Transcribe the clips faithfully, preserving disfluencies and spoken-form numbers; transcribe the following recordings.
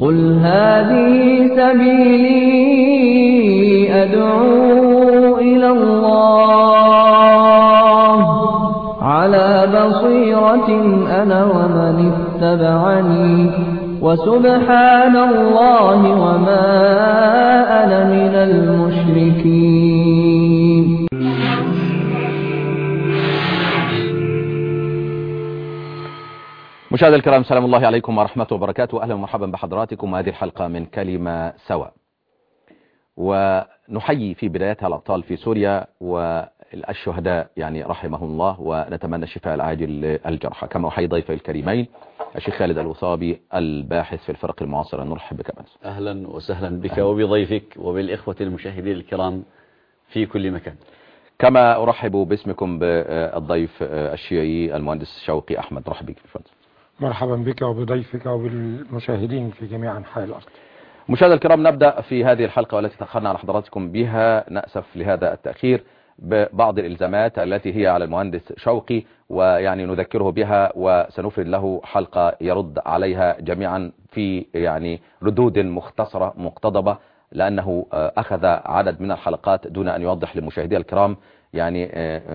قل هذه سبيلي أدعو إلى الله على بصيرة أنا ومن اتبعني وسبحان الله وما أنا من المشركين. مشاهدينا الكرام، سلام الله عليكم ورحمة وبركاته. أهلا ومرحبا بحضراتكم وهذه الحلقة من كلمة سوا. ونحيي في بدايتها الأبطال في سوريا والشهداء يعني رحمهم الله، ونتمنى الشفاء العاجل للجرحى. كما أحيي ضيفي الكريمين الشيخ خالد الوصابي الباحث في الفرق المعاصرة. نرحب بك بس. أهلا وسهلا بك وبضيفك وبالإخوة المشاهدين الكرام في كل مكان. كما أرحب باسمكم بالضيف الشيعي المهندس شوقي أحمد. رحب بك بفضل. مرحبا بك وبضيفك وبالمشاهدين في جميع أنحاء الأرض. مشاهدينا الكرام، نبدأ في هذه الحلقة والتي تأخرنا على حضراتكم بها. نأسف لهذا التأخير ببعض الإلزامات التي هي على المهندس شوقي، ويعني نذكره بها وسنفرد له حلقة يرد عليها جميعا في يعني ردود مختصرة مقتضبة، لأنه أخذ عدد من الحلقات دون أن يوضح لمشاهدي الكرام يعني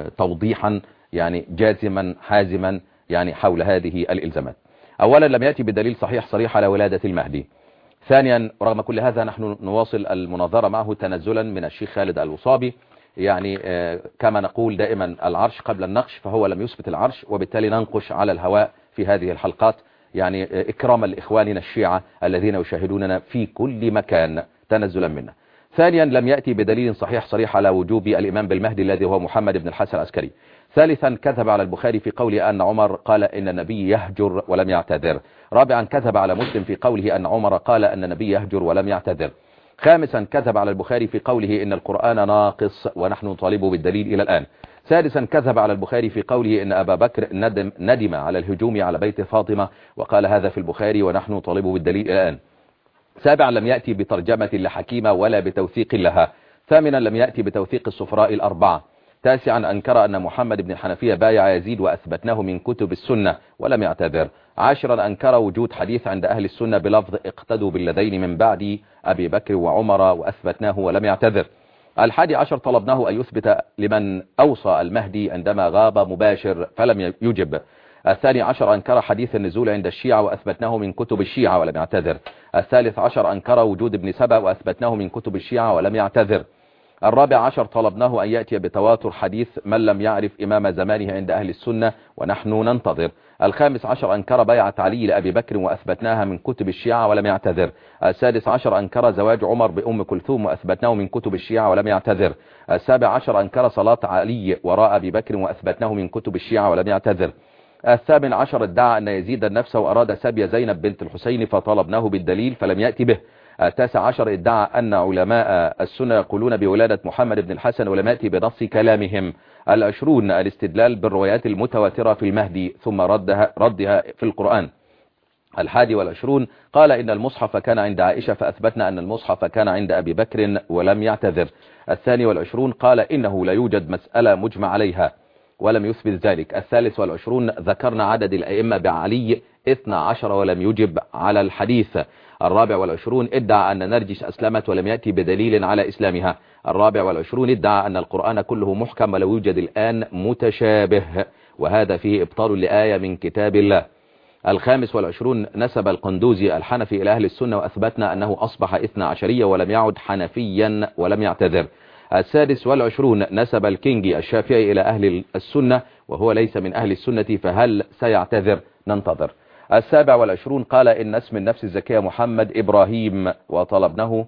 توضيحا يعني جازما حازما يعني حول هذه الإلزامات. أولا، لم يأتي بدليل صحيح صريح على ولادة المهدي. ثانيا، رغم كل هذا نحن نواصل المناظرة معه تنزلا من الشيخ خالد الوصابي. يعني كما نقول دائما العرش قبل النقش، فهو لم يثبت العرش، وبالتالي ننقش على الهواء في هذه الحلقات يعني إكراما لإخواننا الشيعة الذين يشاهدوننا في كل مكان تنزلا منا. ثانيا، لم يأتي بدليل صحيح صريح على وجوب الإمام بالمهدي الذي هو محمد بن الحسن العسكري. ثالثا، كذب على البخاري في قوله أن عمر قال إن النبي يهجر ولم يعتذر. رابعا، كذب على مسلم في قوله أن عمر قال أن النبي يهجر ولم يعتذر. خامسا، كذب على البخاري في قوله إن القرآن ناقص ونحن نطالبه بالدليل إلى الآن. سادسا، كذب على البخاري في قوله إن أبا بكر ندم, ندم على الهجوم على بيت فاطمة وقال هذا في البخاري ونحن نطالبه بالدليل إلى الآن. سابعا، لم يأتي بترجمة لحكيمة ولا بتوثيق لها. ثامنا، لم يأتي بتوثيق السفراء الأربعة. تاسعا، أنكر أن محمد بن الحنفية بايع يزيد وأثبتناه من كتب السنة ولم يعتذر. عاشرا، أنكر وجود حديث عند أهل السنة بلفظ اقتدوا بالذين من بعد أبي بكر وعمر وأثبتناه ولم يعتذر. الحادي عشر، طلبناه أن يثبت لمن أوصى المهدي عندما غاب مباشر فلم يجب. الثاني عشر، أنكر حديث النزول عند الشيعة وأثبتناه من كتب الشيعة ولم يعتذر. الثالث عشر، أنكر وجود ابن سبأ وأثبتناه من كتب الشيعة ولم يعتذر. الرابع عشر، طلبناه أن يأتي بتواتر حديث من لم يعرف إمام زمانه عند أهل السنة ونحن ننتظر. الخامس عشر، أنكر بيعة علي لأبي بكر وأثبتناها من كتب الشيعة ولم يعتذر. السادس عشر، أنكر زواج عمر بأم كلثوم وأثبتناه من كتب الشيعة ولم يعتذر. السابع عشر، أنكر صلاة علي وراء أبي بكر وأثبتناه من كتب الشيعة ولم يعتذر. الثامن عشر، ادعى أن يزيد النفس وأراد سبي زينب بنت الحسين فطلبناه بالدليل فلم يأتي به. التاسع عشر، ادعى أن علماء السنة يقولون بولادة محمد بن الحسن ولم يأتي بنص كلامهم. العشرون، الاستدلال بالروايات المتواترة في المهدي ثم ردها, ردها في القرآن. الحادي والعشرون، قال إن المصحف كان عند عائشة فأثبتنا أن المصحف كان عند أبي بكر ولم يعتذر. الثاني والعشرون، قال إنه لا يوجد مسألة مجمع عليها ولم يثبت ذلك. الثالث والعشرون، ذكرنا عدد الأئمة بعلي اثنى عشر ولم يجب على الحديث. الرابع والعشرون، ادعى أن نرجس أسلمت ولم يأتي بدليل على إسلامها. الرابع والعشرون، ادعى أن القرآن كله محكم ولو يوجد الآن متشابه، وهذا فيه إبطال لآية من كتاب الله. الخامس والعشرون، نسب القندوزي الحنفي إلى أهل السنة وأثبتنا أنه أصبح اثنى عشرية ولم يعد حنفيا ولم يعتذر. السادس والعشرون، نسب الكينجي الشافعي إلى أهل السنة وهو ليس من أهل السنة فهل سيعتذر؟ ننتظر. السابع والعشرون، قال إن اسم النفس الزكية محمد إبراهيم وطلبناه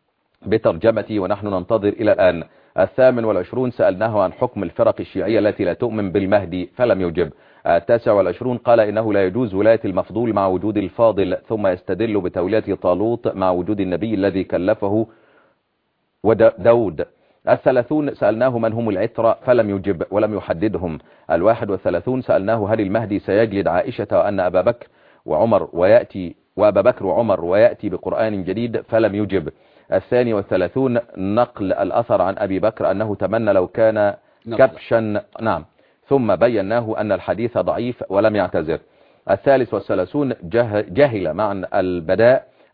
بترجمتي ونحن ننتظر إلى الآن. الثامن والعشرون، سألناه عن حكم الفرق الشيعية التي لا تؤمن بالمهدي فلم يجب. التاسع والعشرون، قال إنه لا يجوز ولاية المفضول مع وجود الفاضل ثم يستدل بتولية طالوت مع وجود النبي الذي كلفه وداود. الثلاثون، سألناه من هم العترة فلم يجب ولم يحددهم. الواحد والثلاثون، سألناه هل المهدي سيجلد عائشة وأن أبا بكر وعمر ويأتي وأبا بكر وعمر ويأتي بقرآن جديد فلم يجب. الثاني والثلاثون، نقل الأثر عن أبي بكر أنه تمنى لو كان كبشا، نعم، ثم بيناه أن الحديث ضعيف ولم يعتذر. الثالث والثلاثون، جهل معنى البداء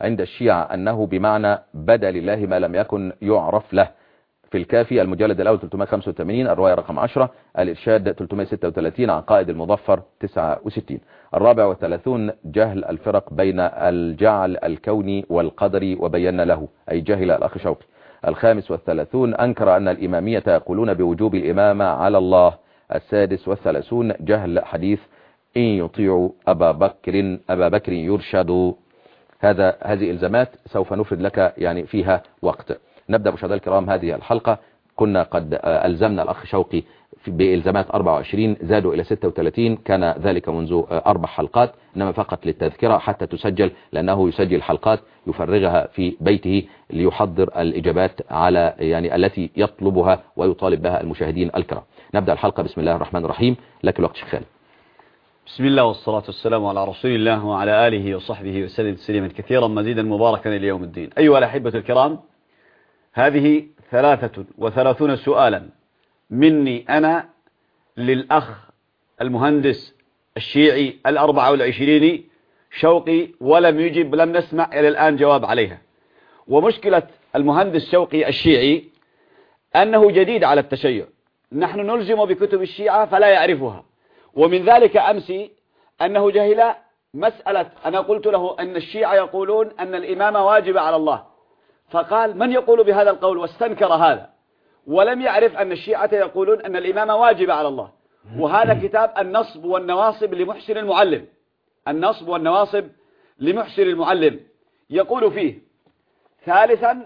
عند الشيعة أنه بمعنى بدا لله ما لم يكن يعرف له. في الكافي المجلد الأول ثلاثمائة وخمسة وثمانين الرواية رقم عشرة، الإرشاد ثلاثمائة وستة وثلاثين، عقائد المظفر تسعة وستين. الرابع والثلاثون جهل الفرق بين الجعل الكوني والقدري وبينا له، أي جهل الأخ شوقي. الخامس والثلاثون أنكر أن الإمامية يقولون بوجوب الإمامة على الله. السادس والثلاثون جهل حديث إن يطيعوا أبا بكر أبا بكر يرشدوا. هذا هذه إلزامات سوف نفرد لك يعني فيها وقت. نبدأ مشاهدينا الكرام هذه الحلقة. كنا قد ألزمنا الأخ شوقي بإلزامات أربعة وعشرين، زادوا إلى ستة وثلاثين، كان ذلك منذ أربع حلقات، إنما فقط للتذكرة حتى تسجل، لأنه يسجل حلقات يفرغها في بيته ليحضر الإجابات على يعني التي يطلبها ويطالب بها المشاهدين الكرام. نبدأ الحلقة. بسم الله الرحمن الرحيم. لك الوقت شيخ خالد. بسم الله والصلاة والسلام على رسول الله وعلى آله وصحبه وسلم تسليما كثيرا مزيدا مباركا إلى يوم الدين. أيها الأحبة الكرام، هذه ثلاثة وثلاثون سؤالا مني أنا للأخ المهندس الشيعي الأربعة والعشرين شوقي، ولم يجب، لم نسمع إلى الآن جواب عليها. ومشكلة المهندس شوقي الشيعي أنه جديد على التشيع، نحن نلزم بكتب الشيعة فلا يعرفها. ومن ذلك أمسي أنه جهل مسألة، أنا قلت له أن الشيعة يقولون أن الإمامة واجبة على الله، فقال من يقول بهذا القول، واستنكر هذا، ولم يعرف أن الشيعة يقولون أن الإمامة واجبة على الله. وهذا كتاب النصب والنواصب لمحسن المعلم، النصب والنواصب لمحسن المعلم، يقول فيه ثالثا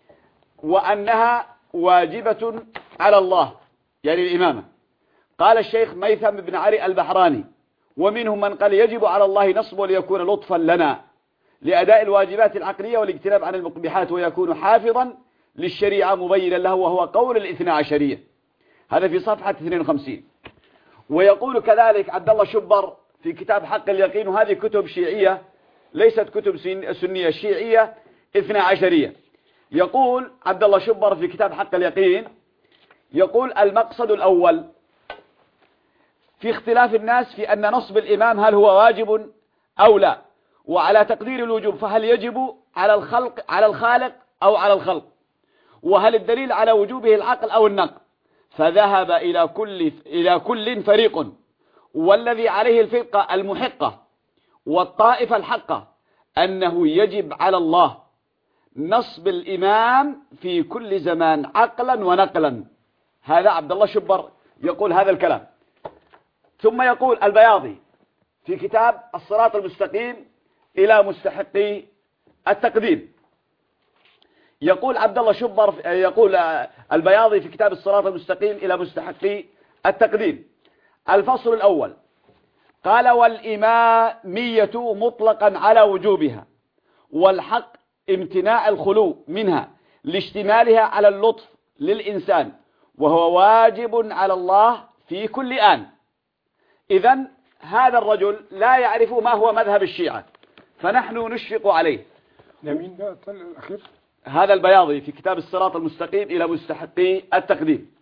وأنها واجبة على الله، يعني الإمامة. قال الشيخ ميثم بن علي البحراني: ومنهم من قال يجب على الله نصب ليكون لطفا لنا لأداء الواجبات العقلية والاجتناب عن المقبحات، ويكون حافظا للشريعة مبينا له، وهو قول الاثنى عشرية. هذا في صفحة اثنين وخمسين. ويقول كذلك عبد الله شبر في كتاب حق اليقين، وهذه كتب شيعية ليست كتب سنية، شيعية اثنى عشرية. يقول عبد الله شبر في كتاب حق اليقين، يقول المقصد الأول في اختلاف الناس في أن نصب الإمام هل هو واجب أو لا، وعلى تقدير الوجوب فهل يجب على الخلق على الخالق أو على الخلق، وهل الدليل على وجوبه العقل أو النقل. فذهب إلى كل إلى كل فريق، والذي عليه الفرقة المحقة والطائفة الحقة أنه يجب على الله نصب الإمام في كل زمان عقلا ونقلا. هذا عبد الله شبر يقول هذا الكلام. ثم يقول البياضي في كتاب الصراط المستقيم إلى مستحقي التقديم، يقول عبد الله شبر يقول البياضي في كتاب الصراط المستقيم إلى مستحقي التقديم: الفصل الأول قال: والإمامية مطلقا على وجوبها، والحق امتناع الخلو منها لاشتمالها على اللطف للإنسان، وهو واجب على الله في كل آن. إذن هذا الرجل لا يعرف ما هو مذهب الشيعة، فنحن نشفق عليه. لمين بقى الأخير؟ هذا البياضي في كتاب الصراط المستقيم إلى مستحقي التقديم.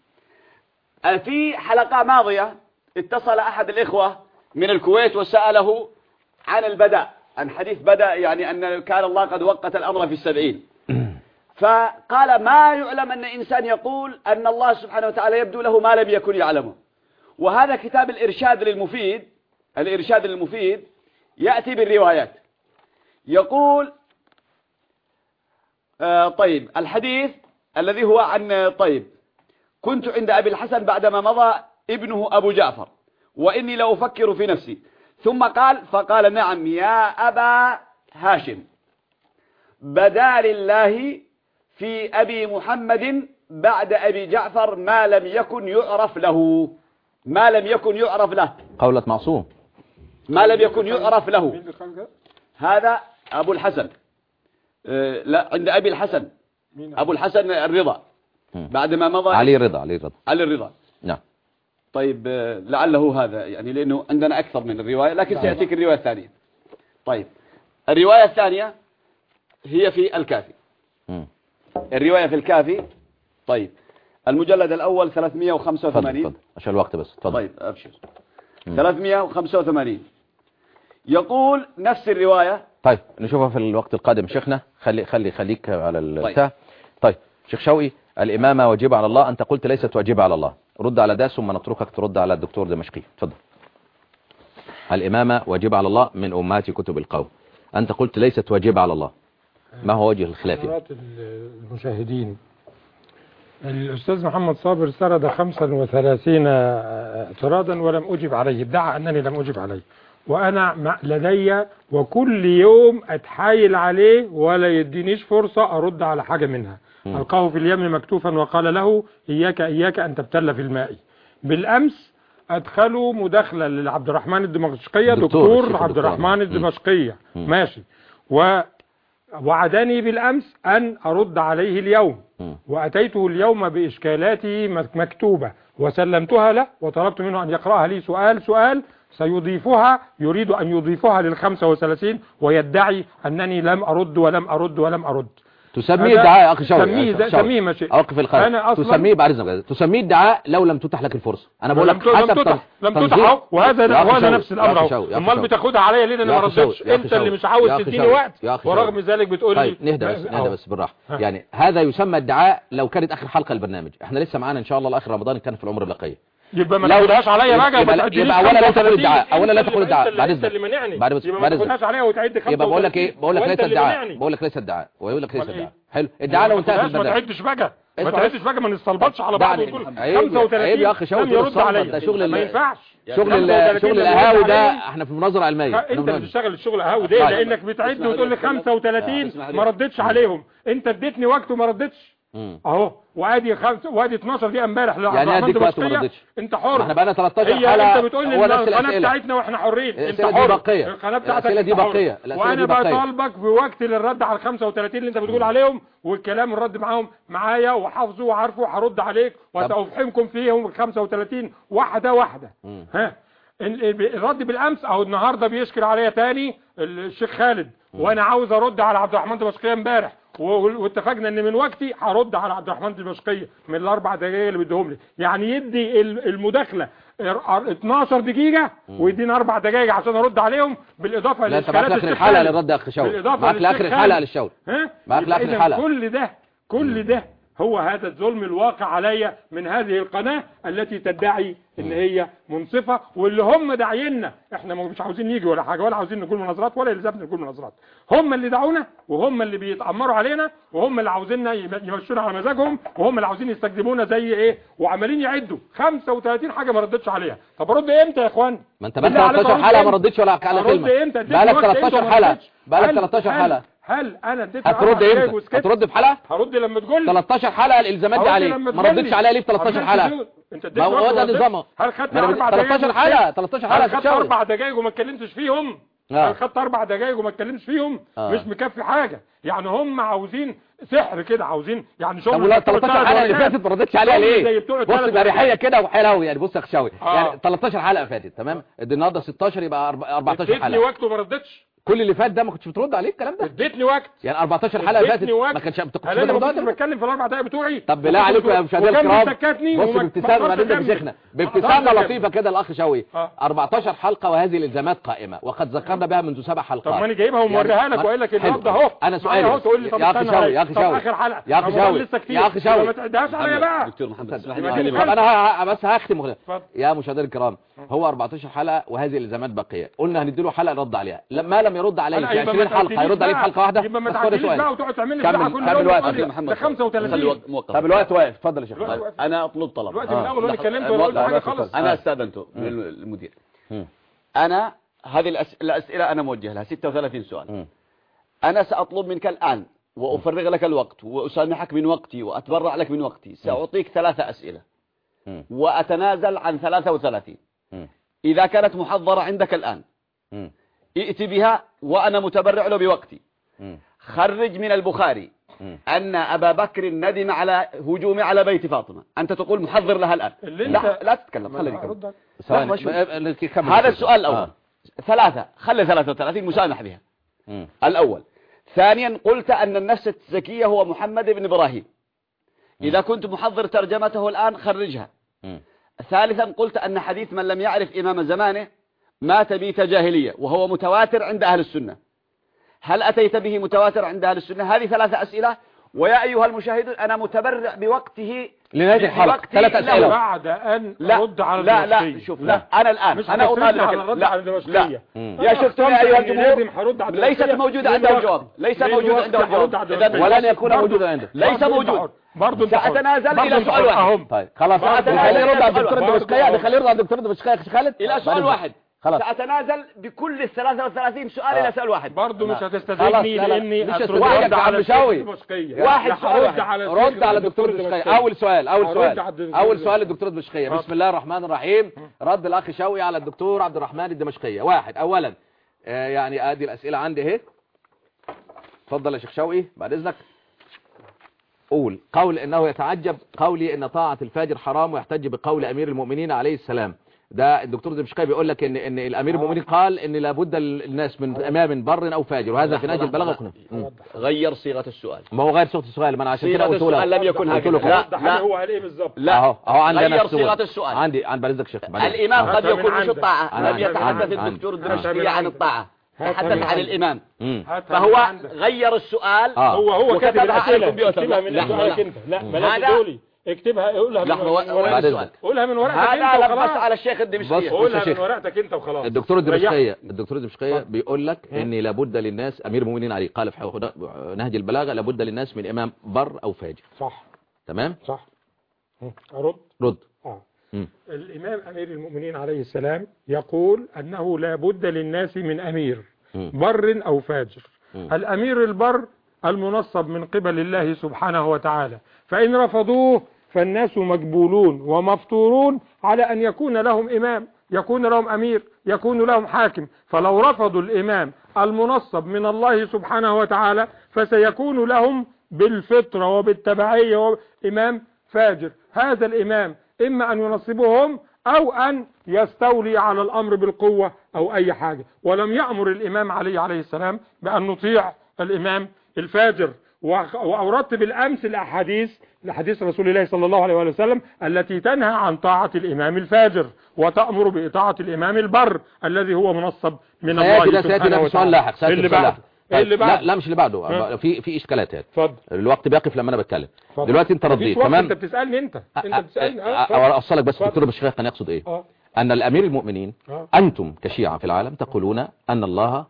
في حلقة ماضية اتصل أحد الإخوة من الكويت وسأله عن البداء، عن حديث بدأ، يعني أن كان الله قد وقت الأمر في السبعين. فقال ما يعلم أن إنسان يقول أن الله سبحانه وتعالى يبدو له ما لم يكن يعلمه. وهذا كتاب الإرشاد للمفيد، الإرشاد للمفيد يأتي بالروايات. يقول آه طيب الحديث الذي هو عن طيب كنت عند أبي الحسن بعدما مضى ابنه أبو جعفر، وإني لأفكر في نفسي. ثم قال فقال: نعم يا أبا هاشم، بدا لله في أبي محمد بعد أبي جعفر ما لم يكن يعرف له، ما لم يكن يعرف له، قولة معصوم، ما لم يكن يعرف له. هذا أبو الحسن أه لا عند أبي الحسن، أبو الحسن الرضا بعدما مضى علي رضا علي رضا علي الرضا. نعم. طيب لعله هذا، يعني لأنه عندنا أكثر من الرواية، لكن سيأتيك الرواية الثانية. طيب الرواية الثانية هي في الكافي. م. الرواية في الكافي. طيب المجلد الأول ثلاثمائة وخمسة وثمانين. فضل. عشان الوقت بس. فضل. طيب أبشر. م. ثلاثمائة وخمسة وثمانين. يقول نفس الرواية طيب نشوفها في الوقت القادم شيخنا. خلي خلي خليك على البتاع. طيب. طيب شيخ شوقي، الإمامة واجبة على الله، أنت قلت ليست واجبة على الله. رد على ده ثم نتركك ترد على الدكتور دمشقي. اتفضل. الإمامة واجبة على الله من أمهات كتب القوم، أنت قلت ليست واجبة على الله، ما هو وجه الخلاف؟ حضرات المشاهدين، الأستاذ محمد صابر سرد خمسا وثلاثين اعتراضا ولم أجب عليه، ادعى أنني لم أجب عليه، وأنا لدي وكل يوم أتحايل عليه ولا يدينيش فرصة أرد على حاجة منها. ألقاه في اليم مكتوفا وقال له إياك إياك أن تبتل في الماء. بالأمس أدخلوا مداخلة لعبد الرحمن الدمشقية، دكتور, دكتور عبد الرحمن الدمشقية ماشي، ووعدني بالأمس أن أرد عليه اليوم، وأتيته اليوم بإشكالاتي مكتوبة وسلمتها له، وطلبت منه أن يقرأها لي سؤال سؤال سيضيفها، يريد أن يضيفها للخمسة وثلاثين ويدعي أنني لم أرد ولم أرد ولم أرد. تسميه ادعاء يا اخي شوقي. تسميه تسميه ماشي. اوقف القلم. تسميه بعد اذنك، تسميه ادعاء لو لم تتح لك الفرصه. انا بقول لك حسب لم تتح لم تتح وهذا وهذا نفس الامر اهو. امال بتاخدها عليا ليه؟ انا ما ردتش، انت اللي مش عاوز تديني وقت ورغم ذلك بتقول لي. طيب نهدى بس نهدى بس بالراحه. يعني هذا يسمى ادعاء لو كانت اخر حلقه البرنامج. احنا لسه معانا ان شاء الله لاخر رمضان كان في العمر البقيه. يبقى ما تاخدهاش عليا بقى. يبقى اولا لا تقول ادعاء، اولا لا تقول ادعاء بعد اذنك. انت اللي منعني. بعد بس ما تاخدهاش عليا وتعد خمسة. يبقى بقول لك ايه؟ بقول لك ليس ادعاء، بقول لك ليس ادعاء ويقول لك ليس ادعاء. حلو، ادعاء لو انتهت البرنامج. ما تعدش بقى ما تعدش بقى ما نستلبطش على بعض وتقول خمسة وثلاثين. عيب يا اخي شوقي، لم يرد عليا. ده شغل ما ينفعش. شغل شغل القهاوي ده، احنا في مناظره علميه. انت بتشتغل الشغل القهاوي ده لانك بتعد وتقول لي خمسة وثلاثين ما ردتش عليهم. انت اديتني وقت وما ردتش اهو، وادي خمسة وادي اتناشر دقيقه امبارح. يعني اديك وقت وما ردتش. انت حر. احنا بقى ثلاثتاشر حلقه. انت بتقول لي القناه بتاعتنا واحنا حرين. انت حر. القناه بتاعتك دي بقيه. وانا بطالبك بوقت للرد على ال خمسة وثلاثين اللي انت بتقول عليهم، والكلام الرد معاهم معايا وحافظه وعارفه، وهرد عليك وسأفهمكم فيهم ال خمسة وثلاثين واحده واحده. ها الرد بالامس او النهارده بيشكر عليا تاني الشيخ خالد، وانا عاوز ارد على عبد الرحمن الدمشقية امبارح، واتفقنا ان من وقتي هرد على عبد الرحمن الدمشقية من الاربع دقايق اللي بدهم لي. يعني يدي المداخله اتناشر دقيقة ويدينا اربع دقايق عشان ارد عليهم، بالاضافه للاشكالات اخر الحلقه للرد يا اخ شوقي. معاك لاخر الحلقه للشوقي. ها معاك لاخر الحلقه. كل ده كل ده هو هذا الظلم الواقع عليا من هذه القناة التي تدعي ان هي منصفة، واللي هم داعينا. احنا مش عاوزين نيجي ولا حاجة، ولا عاوزين نقول مناظرات، ولا يلزمنا نقول مناظرات. هم اللي دعونا، وهم اللي بيتأمروا علينا، وهم اللي عاوزيننا يمشونا على مزاجهم، وهم اللي عاوزين يستخدمونا زي ايه، وعمالين يعدوا خمسة وثلاثين حاجة ما ردتش عليها. طب ارد امتى يا اخوان؟ ما انت بقى ثلاثتاشر حلقة ما ردتش ولا على كلمة. بقالك ثلاثتاشر حلقة بقالك ثلاثتاشر حلقة. هل انا اديت هترد امتى؟ هترد في حلقة؟ هرد لما تقول ثلاثتاشر حلقة الالزامات دي عليك، ما ردتش عليها ليه في ثلاثتاشر حلقة؟ انت ما هو ده نظامه. هل خدت اربع دقايق؟ ثلاثتاشر حلقة ثلاثتاشر حلقة هل خدت اربع دقايق وما اتكلمتش فيهم؟ هل خدت اربع دقايق وما اتكلمتش فيهم؟ آه. مش مكفي حاجة. يعني هم عاوزين سحر كده، عاوزين يعني شغل. طب ولا ثلاثتاشر حلقة اللي فاتت ما ردتش عليها ليه؟ بص بأريحية كده وحلاوي يعني. بص يا اخ شوقي، آه. يعني ثلاثتاشر حلقة فاتت تمام، النهارده ستاشر يبقى اربعتاشر حلقة. اديتني وقت وما ردتش. كل اللي فات ده ما كنتش بترد عليه الكلام ده. اديتني وقت يعني اربعتاشر حلقه فاتت ما كانش بتكونش انا كنت بتكلم في الاربع دقايق بتوعي. طب بالله عليكم يا مشاهدينا الكرام، بص بابتسامه بعدين بشيخنا بابتسامه لطيفه كده الاخ شوقي. اربعتاشر حلقه وهذه الالزامات قائمه وقد ذكرنا بها منذ سبع حلقات. طب ما انا جايبها وموريها لك وقايل لك النهارده اهو. انا سؤالي اهو تقول لي طب يا اخ شوقي يا اخ شوقي اخر حلقه يا اخ شوقي يا اخ شوقي ما تعدهاش عليا بقى دكتور محمد اسمح لي. طب انا بس هختم يا مشاهدينا الكرام. هو اربعتاشر حلقه وهذه الالزامات باقيه، قلنا هندي له حلقه نرد عليها، لما لم يرد علينا في عشرين حلقه هيرد عليه في حلقه واحده. يبقى ما تعديش بقى وتقعد تعمل لي ساعه كل يوم وقت يا محمد. خمسة وثلاثين. طب الوقت واقف. اتفضل يا شيخ. انا اطلب طلب. الوقت من الاول وانا اتكلمت ولا قلت حاجه خالص. انا استاذنته من المدير. انا هذه الاسئله انا موجه لها ستة وثلاثين سؤال. انا ساطلب منك الان وافرغ لك الوقت واسامحك من وقتي واتبرع لك من وقتي. ساعطيك ثلاثه اسئله واتنازل عن ثلاثة وثلاثين. إذا كانت محضرة عندك الآن ائت بها وأنا متبرع له بوقتي. خرج من البخاري أن أبا بكر ندم على هجوم على بيت فاطمة. أنت تقول محضر لها الآن. لا, لا تتكلم خليني هذا السؤال الأول. آه. ثلاثة خلي ثلاثة وثلاثين مسامح بها. م. الأول. ثانيا قلت أن النفس الزكية هو محمد بن إبراهيم. إذا كنت محضر ترجمته الآن خرجها. م. ثالثا قلت أن حديث من لم يعرف إمام زمانه مات بيت جاهلية وهو متواتر عند أهل السنة. هل أتيت به متواتر عند أهل السنة؟ هذه ثلاثة أسئلة. ويا أيها المشاهدون أنا متبرع بوقته لنهاية الحلقة ثلاث أسئلة بعد أن لا أرد على لا الدمشقية. لا شوف لا أنا الآن مش أنا أطالبك على الرد على الدمشقية. يا شفتوا يا أيها الجمهور ليست موجودة عندها الجواب، ليس موجود عندها الجواب، إذا ولن يكون موجودا عنده، ليس موجود. برضه سأتنازل إلى سؤال واحد. طيب خلاص خليه يرد على الدكتور الدمشقية، خليه يرد على الدكتور الدمشقية يا خالد إلى سؤال واحد. خلاص سأتنازل بكل ال ثلاثة وثلاثين سؤال إلى سؤال واحد. برضه مش هتستدعيني لأني أترد على الدمشقية. واحد سؤال على رد على الدكتور الدمشقية. أول سؤال أول سؤال أول سؤال للدكتور الدمشقية. بسم الله الرحمن الرحيم. رد الأخ شوقي على الدكتور عبد الرحمن الدمشقية. واحد أولا آه يعني أدي الأسئلة عندي اهي. اتفضل يا شيخ شوقي بعد إذنك. قول قول إنه يتعجب قولي إن طاعة الفاجر حرام ويحتج بقول أمير المؤمنين عليه السلام. ده الدكتور الدمشقي بيقول لك ان ان الامير المؤمنين قال ان لابد الناس من امام بر او فاجر، وهذا في نهج البلاغه. غير صيغه السؤال. ما هو غير صيغه السؤال، ما انا عشان كده قلت له لم يكن هكذا. لا لا هو قال ايه بالظبط؟ لا اهو اهو عندنا غير صيغه السؤال. عندي عند بلدك شيخ الامام قد يكون مش الطاعه. لم يتحدث الدكتور الدمشقي عن الطاعه، تحدث عن الامام، فهو غير السؤال. هو هو كاتب الاسئله اكتبها من سؤالك انت. لا بلاش تقولي اكتبها قولها من ورقتك. قولها من ورقتك انت وخلاص. هذا بس على الشيخ الدمشقي. قولها من ورقتك انت وخلاص. الدكتور الدمشقي الدكتور الدمشقي بيقول لك ان لابد للناس، امير المؤمنين عليه قال في نهج البلاغه لابد للناس من امام بر او فاجر. صح تمام صح. ارد رد اه الامام امير المؤمنين عليه السلام يقول انه لابد للناس من امير بر او فاجر. الامير البر المنصب من قبل الله سبحانه وتعالى، فإن رفضوه فالناس مجبولون ومفطورون على أن يكون لهم إمام، يكون لهم أمير، يكون لهم حاكم. فلو رفضوا الإمام المنصب من الله سبحانه وتعالى فسيكون لهم بالفطرة وبالتبعية إمام فاجر. هذا الإمام إما أن ينصبهم أو أن يستولي على الأمر بالقوة أو أي حاجة. ولم يأمر الإمام علي عليه السلام بأن نطيع الإمام الفاجر. وأوردت بالأمس الأحاديث لحديث رسول الله صلى الله عليه وسلم التي تنهى عن طاعة الإمام الفاجر وتأمر بإطاعة الإمام البر الذي هو منصب من الله سبحانه وتعالى. اللي بعده اللي بعده لا لا مش اللي بعده، في في اشكالات هنا. اتفضل. الوقت بيقف لما انا بتكلم. دلوقتي انت رديت تمام. انت بتسالني انت انت بتسالني اه اوصلك بس الدكتور الدمشقي كان يقصد ايه؟ اه ان الامير المؤمنين اه انتم كشيعة في العالم تقولون ان الله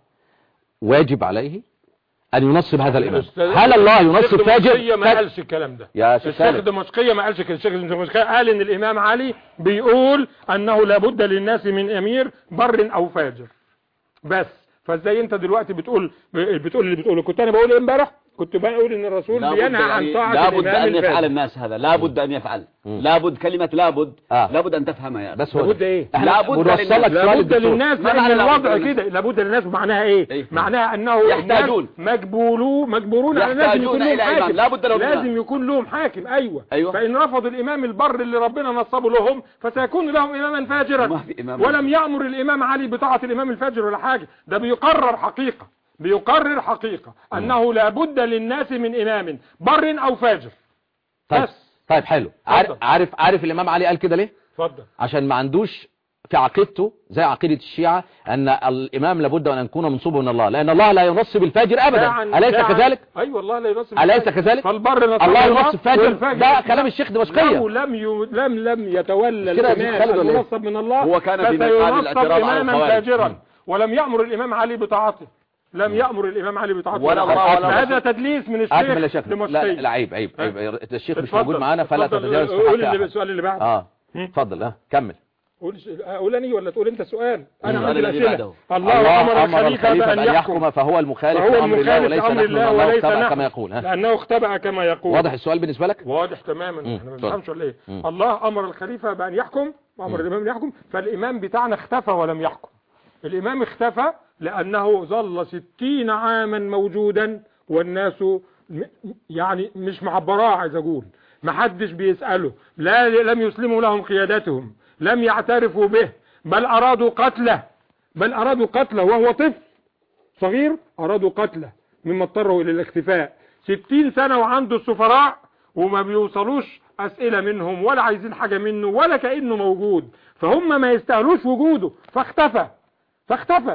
واجب عليه أن ينصب هذا الإمام. هل الله ينصب فاجر؟ الشيخ ما قالش الكلام ده يا الشيخ الدمشقي ما قالش كده. الشيخ الدمشقي قال ان الإمام علي بيقول أنه لابد للناس من أمير بر أو فاجر بس. فازاي انت دلوقتي بتقول بتقول اللي بتقوله؟ كنت انا بقول امبارح كنت بقول ان الرسول بينهى عن طاعة الإمام لابد أن يفعل الناس هذا، لابد أن يفعل. لابد كلمة لابد آه. لابد أن تفهمها يعني. بس لابد ايه؟ لابد للناس لابد للناس لأن الوضع كده. لابد للناس معناها ايه؟ إيه؟ معناها انه يحتاجون مجبولو مجبورون على لازم يكون لهم حاكم. لابد لهم لازم يكون لهم حاكم. ايوه, أيوة. فإن رفضوا الإمام البر اللي ربنا نصبه لهم فسيكون لهم إماما فاجرا. ولم يأمر الإمام علي بطاعة الإمام الفاجر ولا حاجة. ده بيقرر حقيقة بيقرر حقيقة أنه لابد للناس من إمام بر أو فاجر. طيب بس. طيب حلو. عارف عارف عارف الإمام علي قال كده ليه؟ اتفضل. عشان ما عندوش في عقيدته زي عقيدة الشيعة أن الإمام لابد أن يكون منصوبا من الله، لأن الله لا ينصب الفاجر أبدا. أليس كذلك؟ أيوة والله لا ينصب. أليس كذلك؟ فالبر الله ينصب الفاجر. ده كلام الشيخ دمشقية. لو لم ي... لم لم يتولى الإمام المنصب من الله هو كان في مقام الاعتراض على إماما فاجرا. ولم يأمر الإمام علي بطاعته. لم يأمر الإمام علي بطاعته. ولا الله ولا هذا تدليس من الشيخ دمشقي. لا عيب عيب عيب الشيخ مش موجود معانا فلا تتجاوز. قول السؤال اللي بعده. اه اتفضل. اه كمل. قول قول اني ولا تقول انت سؤال؟ انا عندي الاسئله. الله امر الخليفه بان يحكم فهو المخالف لامر الله وليس نحن الله اختبأ كما يقول. ها لانه اختبأ كما يقول. واضح السؤال بالنسبه لك؟ واضح تماما. احنا ما بنفهمش ولا ايه؟ الله امر الخليفه بان يحكم وامر الامام ان يحكم، فالامام بتاعنا اختفى ولم يحكم. الامام اختفى لانه ظل ستين عاما موجودا والناس يعني مش معبراه. عايز اقول ما حدش بيساله، لا لم يسلموا لهم قيادتهم، لم يعترفوا به، بل أرادوا قتله بل أرادوا قتله وهو طفل صغير. أرادوا قتله مما اضطروا إلى الاختفاء. ستين سنة وعنده السفراء وما بيوصلوش أسئلة منهم ولا عايزين حاجة منه ولا كأنه موجود. فهم ما يستاهلوش وجوده فاختفى فاختفى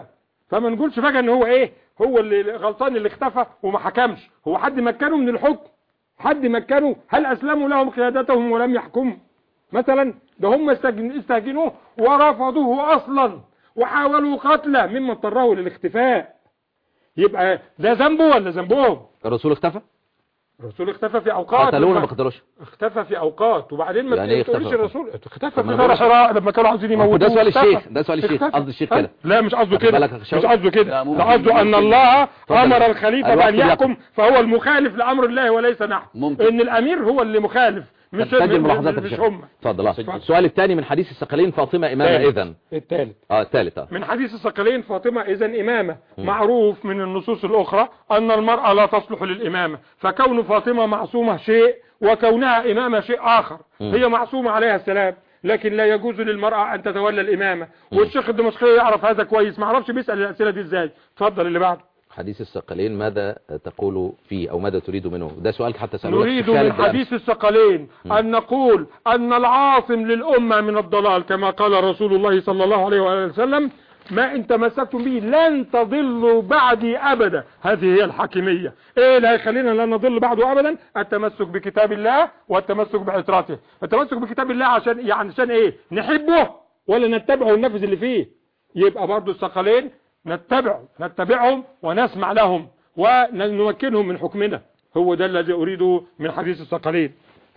فما نقولش فجأة ان هو ايه هو اللي غلطان اللي اختفى وما حكمش. هو حد مكنه من الحكم؟ حد مكنه؟ هل اسلموا لهم قيادتهم ولم يحكموا مثلا؟ ده هم استهجنوه ورفضوه اصلا وحاولوا قتله مما اضطره للاختفاء. يبقى ده ذنبه ولا ذنبهم؟ الرسول اختفى؟ الرسول اختفى في اوقات. قتلوه ولا ما قتلوش؟ اختفى في اوقات وبعدين ما يعني تقولش اختفى؟ الرسول اختفى في غار حراء لما كانوا عاوزين يموتوه. ده سؤال الشيخ، ده سؤال الشيخ، قصد الشيخ كده. لا مش قصده كده، مش قصده كده، لا، ده قصده ان الله امر الخليفه بان الوقت يحكم فهو المخالف لامر الله وليس نحن. ممكن. ان الامير هو اللي مخالف مش سجل ملاحظات مش الشيخ. هم. اتفضل. السؤال الثاني من حديث الثقلين فاطمه امامه اذا. الثالث اه الثالث اه من حديث الثقلين فاطمة إذا إمامة. معروف من النصوص الأخرى أن المرأة لا تصلح للإمامة، فكون فاطمة معصومة شيء وكونها إمامة شيء آخر. هي معصومة عليها السلام لكن لا يجوز للمرأة أن تتولى الإمامة. والشيخ الدمشقي يعرف هذا كويس، ما عرفش بيسأل الأسئلة دي إزاي. اتفضل اللي بعده. حديث الثقلين ماذا تقول فيه او ماذا تريد منه؟ ده سؤال حتى سألوه نريد من حديث الثقلين أن نقول أن العاصم للأمة من الضلال كما قال رسول الله صلى الله عليه وآله وسلم ما إن تمسكتم به لن تضلوا بعدي أبدا. هذه هي الحاكمية. إيه اللي هيخلينا لا نضل بعده أبدا؟ التمسك بكتاب الله والتمسك بعتراته. التمسك بكتاب الله عشان يعني عشان إيه؟ نحبه ولا نتبعه وننفذ اللي فيه؟ يبقى برضو الثقلين نتبع نتبعهم ونسمع لهم ونمكنهم من حكمنا. هو ده الذي أريده من حديث الثقلين.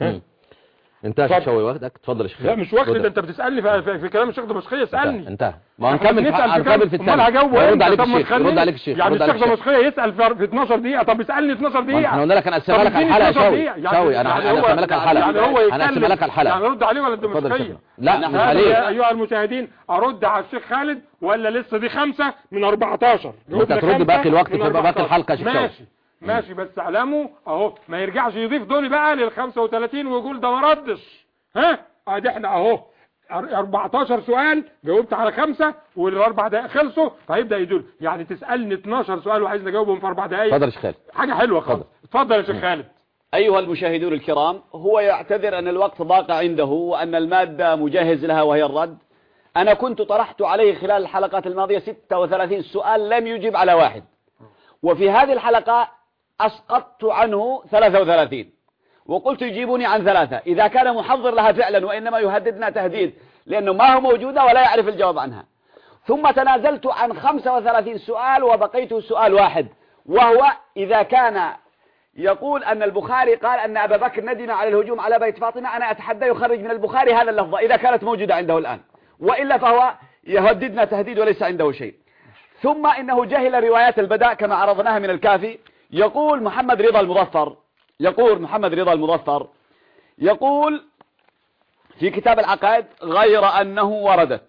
انتهى شوي وقتك. اتفضل يا شيخ. لا مش وقت، ده انت بتسالني في, في, في كلام الشيخ دمشقي. اسالني. انتهى. ما هنكمل هنكمل في الثاني. يرد عليك الشيخ يرد عليك الشيخ يعني الشيخ دمشقي يسال في اتناشر دقيقه، طب اسالني اتناشر دقيقه. احنا قلنا لك انا اقسمها لك الحلقه شوي شوي انا انا اقسمها لك الحلقه. يعني هو انا اقسمها لك الحلقه. يعني ارد عليه ولا الدمشقي؟ لا مش عليه. عليه. ايها المشاهدين ارد على الشيخ خالد ولا لسه دي خمسة من أربعتاشر؟ انت ترد باقي الوقت في باقي الحلقه يا شيخ. ماشي ماشي بس اعلموا اهو ما يرجعش يضيف دول بقى لل خمسة وتلاتين ويقول ده ما ردش. ها ادي احنا اهو أربعتاشر سؤال جاوبت على خمسة والاربع دقائق خلصوا فهيبدا يدل. يعني تسالني اتناشر سؤال وعايزني اجاوبهم في اربع دقائق. اتفضل يا شيخ خالد. حاجه حلوه خالص. اتفضل يا شيخ خالد. ايها المشاهدون الكرام، هو يعتذر ان الوقت ضاق عنده وان الماده مجهز لها وهي الرد. انا كنت طرحت عليه خلال الحلقات الماضيه ستة وثلاثين سؤال لم يجب على واحد، وفي هذه الحلقه اسقطت عنه ثلاثة وثلاثين وقلت يجيبوني عن ثلاثة إذا كان محضر لها فعلا وإنما يهددنا تهديد لأنه ما هو موجودة ولا يعرف الجواب عنها. ثم تنازلت عن خمسة وثلاثين سؤال وبقيت سؤال واحد، وهو إذا كان يقول أن البخاري قال أن أبا بكر ندم على الهجوم على بيت فاطمة، أنا أتحدى يخرج من البخاري هذا اللفظة إذا كانت موجودة عنده الآن، وإلا فهو يهددنا تهديد وليس عنده شيء. ثم إنه جهل روايات البداء كما عرضناها من الكافي. يقول محمد رضا المظفر يقول محمد رضا المظفر يقول في كتاب العقائد غير أنه وردت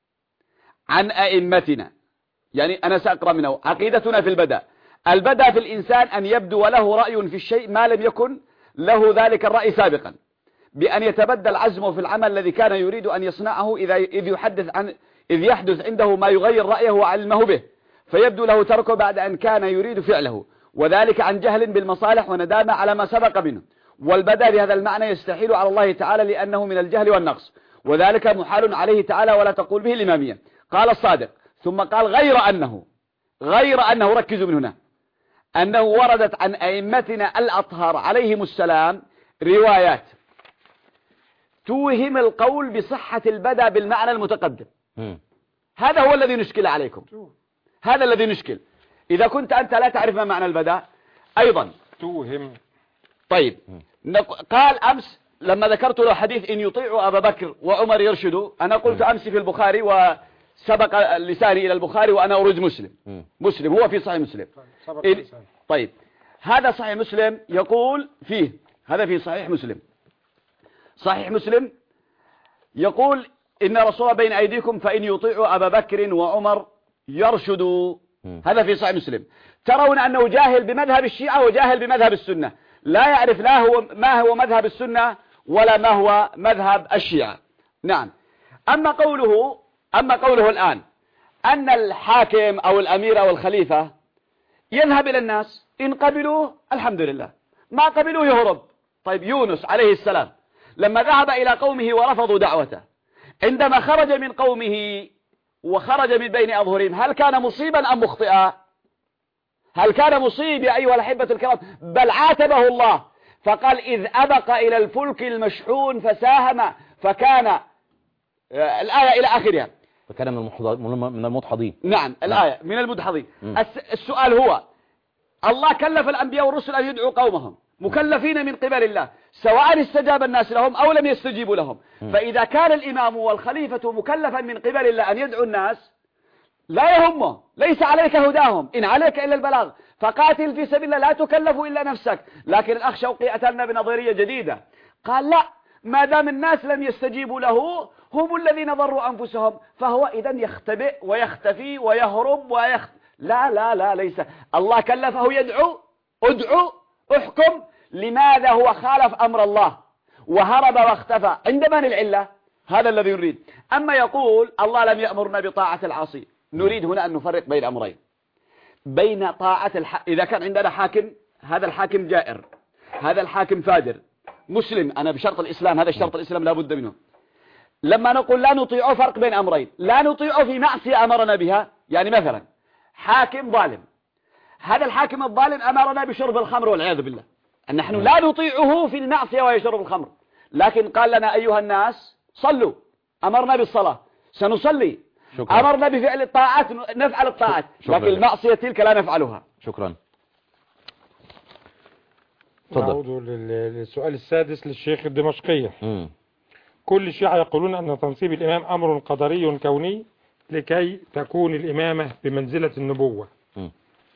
عن أئمتنا، يعني أنا سأقرأ منه: عقيدتنا في البداء، البداء في الإنسان أن يبدو له رأي في الشيء ما لم يكن له ذلك الرأي سابقا، بأن يتبدل عزمه في العمل الذي كان يريد أن يصنعه إذا إذ يحدث عن إذ يحدث عنده ما يغير رأيه وعلمه به، فيبدو له تركه بعد أن كان يريد فعله، وذلك عن جهل بالمصالح وندامة على ما سبق منه. والبدء بهذا المعنى يستحيل على الله تعالى لأنه من الجهل والنقص، وذلك محال عليه تعالى ولا تقول به الإمامية. قال الصادق ثم قال غير أنه غير أنه ركزوا من هنا أنه وردت عن أئمتنا الأطهار عليهم السلام روايات توهم القول بصحة البدء بالمعنى المتقدم. هذا هو الذي نشكل عليكم، هذا الذي نشكل. إذا كنت أنت لا تعرف ما معنى البدء أيضا توهم. طيب قال أمس لما ذكرت له حديث إن يطيعوا أبا بكر وعمر يرشدوا، أنا قلت أمس في البخاري وسبق لساني إلى البخاري وأنا أريد مسلم مسلم هو في صحيح مسلم. إن طيب هذا صحيح مسلم يقول فيه، هذا في صحيح مسلم صحيح مسلم يقول إن رسول بين أيديكم فإن يطيعوا أبا بكر وعمر يرشدوا، هذا في صحيح مسلم. ترون أنه جاهل بمذهب الشيعة وجاهل بمذهب السنة، لا يعرف لا هو ما هو مذهب السنة ولا ما هو مذهب الشيعة. نعم. أما قوله أما قوله الآن أن الحاكم أو الأمير أو الخليفة يذهب إلى الناس، إن قبلوه الحمد لله، ما قبلوه يهرب. طيب يونس عليه السلام لما ذهب إلى قومه ورفضوا دعوته، عندما خرج من قومه وخرج من بين أظهرهم هل كان مصيبا أم مخطئا؟ هل كان مصيب يا أيها الأحبة الكرام؟ بل عاتبه الله فقال إذ أبق إلى الفلك المشحون فساهم فكان آه الآية إلى آخرها فكان من المدحضين. نعم الآية من المدحضين. السؤال هو الله كلف الأنبياء والرسل أن يدعوا قومهم مكلفين من قبل الله سواء استجاب الناس لهم أو لم يستجيبوا لهم. فإذا كان الإمام والخليفة مكلفا من قبل الله أن يدعو الناس لا يهمه ليس عليك هداهم إن عليك إلا البلاغ فقاتل في سبيل الله لا تكلف إلا نفسك. لكن الأخ شوقي أتانا بنظرية جديدة قال لا ما دام الناس لم يستجيبوا له هم الذين ضروا أنفسهم فهو إذن يختبئ ويختفي ويهرب ويخت... لا لا لا ليس الله كلفه يدعو ادعو احكم. لماذا هو خالف أمر الله وهرب واختفى؟ عند من العلة؟ هذا الذي نريد. أما يقول الله لم يأمرنا بطاعة العاصي نريد هنا أن نفرق بين أمرين بين طاعة الح... إذا كان عندنا حاكم هذا الحاكم جائر هذا الحاكم فاجر مسلم أنا بشرط الإسلام هذا الشرط الإسلام لا بد منه. لما نقول لا نطيعه فرق بين أمرين لا نطيعه في معصية أمرنا بها يعني مثلا حاكم ظالم هذا الحاكم الظالم أمرنا بشرب الخمر والعياذ بالله نحن لا نطيعه في المعصية ويشرب الخمر لكن قال لنا أيها الناس صلوا أمرنا بالصلاة سنصلي شكرا. أمرنا بفعل الطاعات نفعل الطاعات لكن المعصية تلك لا نفعلها. شكرا. نعود للسؤال السادس للشيخ الدمشقية. م. كل الشيعة يقولون أن تنصيب الإمام أمر قدري كوني لكي تكون الإمامة بمنزلة النبوة. م.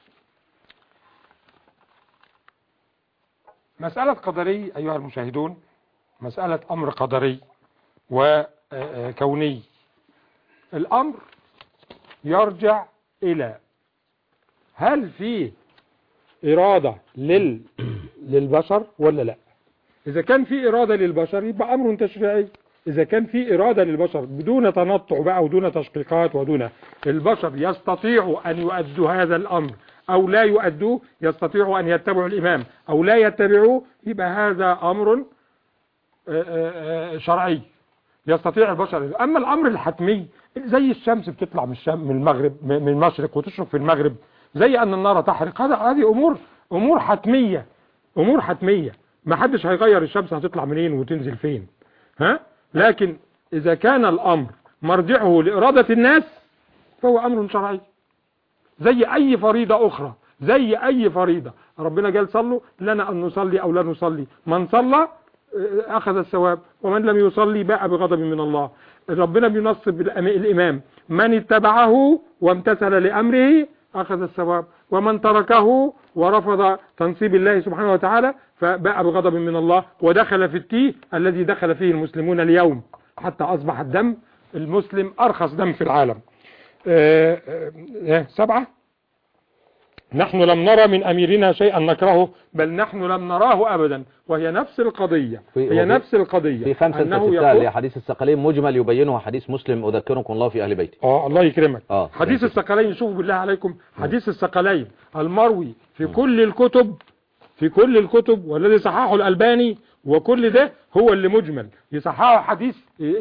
مسألة قدري أيها المشاهدون مسألة أمر قدري وكوني. الأمر يرجع إلى هل فيه إرادة لل... للبشر ولا لا. إذا كان في إرادة للبشر يبقى أمر تشريعي. إذا كان في إرادة للبشر بدون تنطع بقى ودون تشقيقات ودون البشر يستطيعوا أن يؤدوا هذا الأمر أو لا يؤدوه يستطيعوا أن يتبعوا الإمام أو لا يتبعوه يبقى هذا أمر شرعي يستطيع البشر. أما الأمر الحتمي زي الشمس بتطلع من الشم من المغرب من المشرق وتشرق في المغرب زي أن النار تحرق هذا هذه أمور أمور حتمية أمور حتمية ما حدش هيغير الشمس هتطلع منين وتنزل فين ها. لكن إذا كان الأمر مرجعه لإرادة الناس فهو أمر شرعي زي أي فريضة أخرى زي أي فريضة. ربنا قال صلوا لنا أن نصلي أو لا نصلي من صلى أخذ الثواب ومن لم يصلي باء بغضب من الله. ربنا بينصب الإمام من اتبعه وامتثل لأمره أخذ الثواب ومن تركه ورفض تنصيب الله سبحانه وتعالى فباء بغضب من الله ودخل في التيه الذي دخل فيه المسلمون اليوم حتى أصبح الدم المسلم أرخص دم في العالم. آه آه سبعة نحن لم نرى من أميرنا شيئا نكرهه بل نحن لم نراه أبدا وهي نفس القضية هي نفس القضية في خمسة ستة لحديث الثقلين مجمل يبينه حديث مسلم أذكركم الله في أهل بيتي. آه الله يكرمك. آه حديث الثقلين شوفوا بالله عليكم حديث الثقلين المروي في كل الكتب في كل الكتب والذي صححه الألباني وكل ده هو اللي مجمل يصححه حديث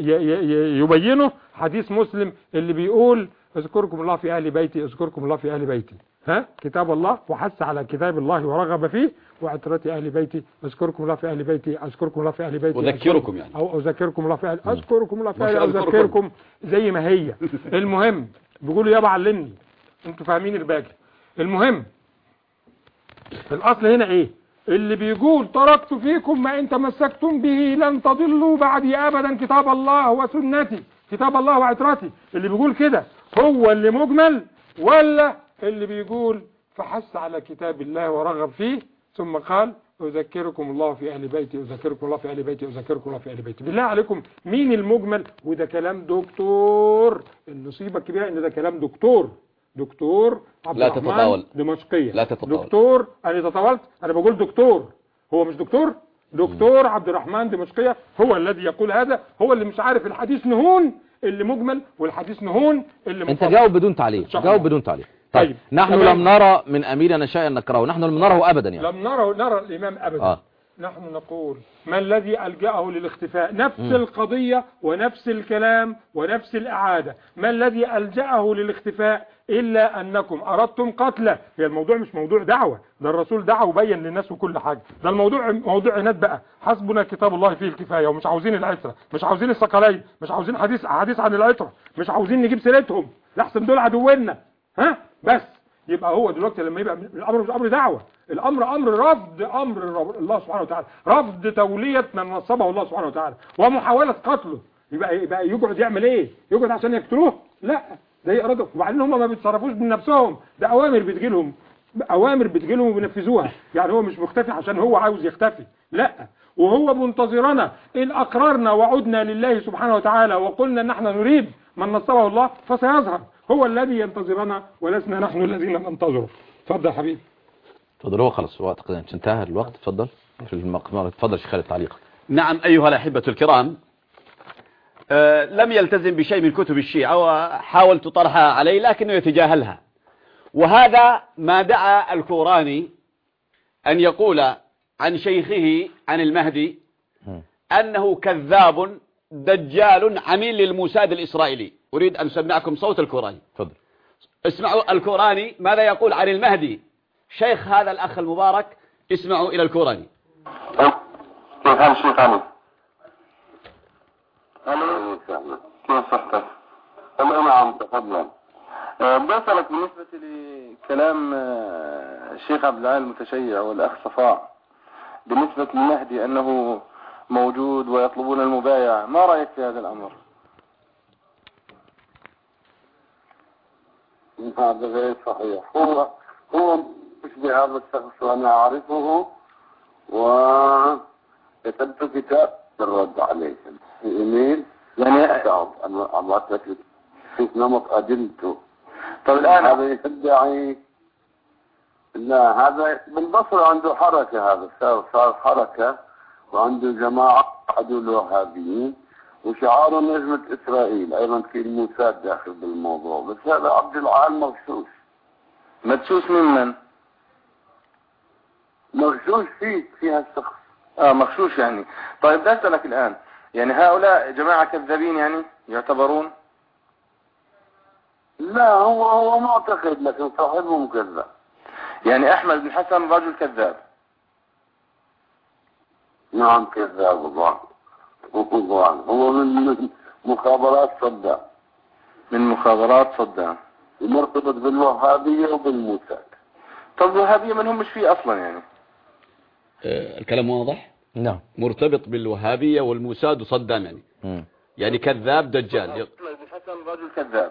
يبينه حديث مسلم اللي بيقول اذكركم الله في أهل بيتي اذكركم الله في أهل بيتي ها كتاب الله وحث على كتاب الله ورغب فيه وعترة أهل بيتي اذكركم الله في أهل بيتي اذكركم الله في أهل بيتي اذكركم يعني او اذكركم الله في أهل اذكركم الله في أهل اذكركم زي ما هي. المهم بيقولوا يابا علمني انتوا فاهمين الباقي. المهم الاصل هنا ايه اللي بيقول تركت فيكم ما ان تمسكتم به لن تضلوا بعدي ابدا كتاب الله وسنتي كتاب الله وعترتي. اللي بيقول كده هو اللي مجمل ولا اللي بيقول فحث على كتاب الله ورغب فيه ثم قال أذكركم الله في أهل بيتي أذكركم الله في أهل بيتي أذكركم الله في أهل بيتي. بالله عليكم مين المجمل؟ وده كلام دكتور. النصيبة الكبيرة ان ده كلام دكتور دكتور عبد لا تتطاول دمشقية لا تتطاول دكتور. أنا تطاولت أنا بقول دكتور هو مش دكتور دكتور عبد الرحمن دمشقية هو الذي يقول هذا. هو اللي مش عارف الحديث نهون اللي مجمل والحديث نهون اللي انت جاوب بدون تعليق جاوب بدون تعليق. طيب, طيب. نحن تمام. لم نرى من أميرنا شيئا نكرهه نحن لم نره أبدا يعني لم نرى نرى الإمام أبدا آه. نحن نقول ما الذي ألجأه للاختفاء؟ نفس م. القضية ونفس الكلام ونفس الإعادة. ما الذي ألجأه للاختفاء إلا أنكم أردتم قتله؟ هي الموضوع مش موضوع دعوة، ده الرسول دعا وبين للناس وكل حاجة، ده الموضوع موضوع عناد بقى. حسبنا كتاب الله فيه الكفاية، ومش عاوزين العترة، مش عاوزين الثقلين، مش عاوزين حديث حديث عن العترة، مش عاوزين نجيب سيرتهم لحسن دول عدونا. ها بس يبقى هو دلوقتي لما يبقى الامر مش امر دعوه، الامر امر رفض امر الله سبحانه وتعالى، رفض توليه من نصبه الله سبحانه وتعالى ومحاوله قتله. يبقى يبقى يقعد يعمل ايه؟ يقعد عشان يقتلوه؟ لا، ده اراده. وبعدين هم ما بيتصرفوش من نفسهم، ده اوامر بتجي لهم، اوامر بتجي لهم وبينفذوها. يعني هو مش مختفي عشان هو عاوز يختفي، لا، وهو منتظرنا ان اقررنا وعدنا لله سبحانه وتعالى وقلنا ان احنا نريد من نصبه الله فسيظهر. هو الذي ينتظرنا ولسنا نحن الذين ننتظره. اتفضل يا حبيبي. اتفضل. هو خلص وقت انتهى الوقت. اتفضل في المقدمة. اتفضل شيخ خالد تعليق. نعم أيها الأحبة الكرام، أه لم يلتزم بشيء من كتب الشيعة وحاولت طرحها عليه لكنه يتجاهلها، وهذا ما دعا الكوراني أن يقول عن شيخه عن المهدي أنه كذاب دجال عميل للموساد الإسرائيلي. أريد أن أسمعكم صوت الكوراني. تفضل. اسمعوا الكوراني ماذا يقول عن المهدي شيخ هذا الأخ المبارك. اسمعوا إلى الكوراني. كيف حال الشيخ علي؟ أهلا وسهلا، كيف صحتك؟ الله نعم تفضل. بسألك بالنسبة لكلام الشيخ عبد العال المتشيع والأخ صفاء بالنسبة للمهدي أنه موجود ويطلبون المبايعة، ما رأيك في هذا الأمر؟ هذا غير صحيح. هو هو يشبه هذا الشخص وأنا أعرفه وكتبت كتاب بالرد عليه في إيميل يعني أنا أبعث لك في نمط أدلته. طيب الآن هذا يدعي لا، هذا بالبصر عنده حركة، هذا صار صار حركة وعنده جماعة عدو الوهابيين وشعار نجمة إسرائيل أيضا في الموساد داخل بالموضوع. بس هذا عبد العال مغشوش. مدسوس ممن؟ مغشوش فيك فيها الشخص. اه مغشوش يعني. طيب بدي أسألك الآن، يعني هؤلاء جماعة كذابين يعني يعتبرون؟ لا، هو هو معتقد لكن صاحبه مكذب. يعني أحمد بن حسن رجل كذاب. نعم كذاب الله. هو من مخابرات صدام. من مخابرات صدام. مرتبط بالوهابية وبالموساد. طب الوهابية من هم مش فيه أصلا يعني؟ آه الكلام واضح؟ نعم. مرتبط بالوهابية والموساد وصدام يعني. م. يعني كذاب دجال. بن حسن رجل كذاب.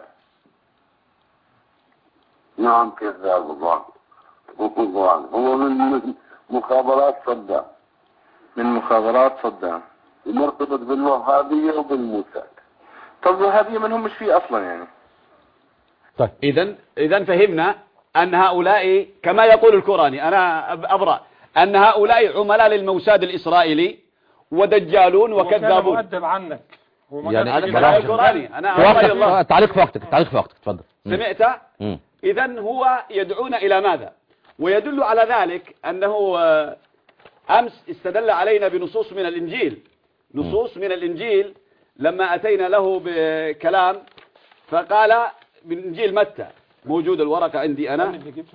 نعم كذاب الله. هو من مخابرات صدام. من مخابرات صدام. مرتبط بالوهابية وبالموساد. طب الوهابية من هم مش فيه أصلا يعني؟ طيب إذا إذا فهمنا أن هؤلاء كما يقول الكوراني، أنا أبرأ أن هؤلاء عملاء للموساد الإسرائيلي ودجالون وكذابون. مؤدب عنك يعني هذا كلام الكوراني. أنا تعليق في وقتك. تعليق في وقتك. تفضل. سمعت؟ إذا هو يدعونا إلى ماذا؟ ويدل على ذلك أنه أمس استدل علينا بنصوص من الإنجيل، نصوص من الإنجيل لما أتينا له بكلام فقال من إنجيل متى، موجود الورقة عندي أنا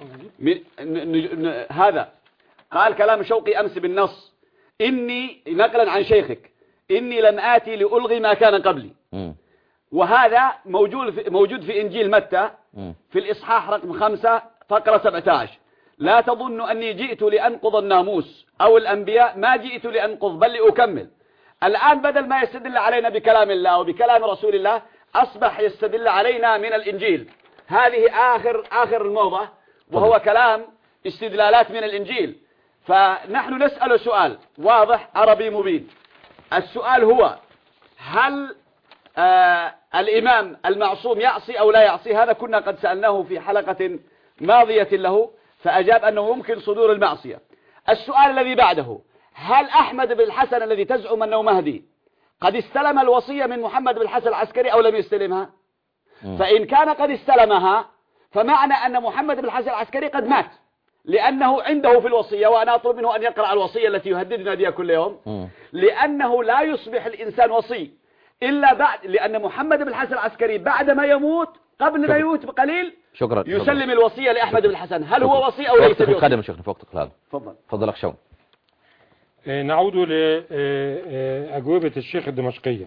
من هذا، قال كلام شوقي أمس بالنص: إني نقلا عن شيخك إني لم آتي لألغي ما كان قبلي. وهذا موجود في, موجود في إنجيل متى في الإصحاح رقم خمسة فقرة سبعة عشر: لا تظن أني جئت لأنقض الناموس أو الأنبياء، ما جئت لأنقض بل لأكمل. الآن بدل ما يستدل علينا بكلام الله وبكلام رسول الله أصبح يستدل علينا من الإنجيل. هذه آخر آخر الموضة، وهو كلام استدلالات من الإنجيل. فنحن نسأل سؤال واضح عربي مبين. السؤال هو: هل آه الإمام المعصوم يعصي أو لا يعصي؟ هذا كنا قد سألناه في حلقة ماضية له فأجاب أنه يمكن صدور المعصية. السؤال الذي بعده: هل أحمد بن الحسن الذي تزعم أنه مهدي قد استلم الوصية من محمد بن الحسن العسكري أو لم يستلمها؟ فإن كان قد استلمها فمعنى أن محمد بن الحسن العسكري قد مات، لأنه عنده في الوصية، وأنا أطلب منه أن يقرأ الوصية التي يهددنا بها كل يوم، لأنه لا يصبح الإنسان وصي إلا بعد، لأن محمد بن الحسن العسكري بعدما يموت قبل ما يموت بقليل شكرا يسلم شكرا. الوصية لأحمد بن الحسن. هل شكرا. هو وصي أو ليس بوصي؟ خادم شيخنا فوق تقلال. تفضل تفضل أخ شون. نعود لأجوبة الشيخ الدمشقية.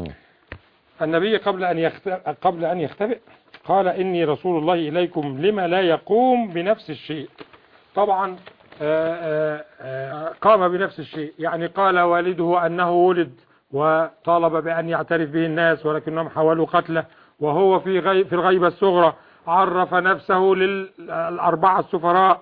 النبي قبل أن يختبئ قبل أن يختبئ قال إني رسول الله إليكم لما لا يقوم بنفس الشيء. طبعا آآ آآ قام بنفس الشيء، يعني قال والده أنه ولد وطالب بأن يعترف به الناس ولكنهم حاولوا قتله، وهو في غي في الغيبة الصغرى عرف نفسه للأربعة السفراء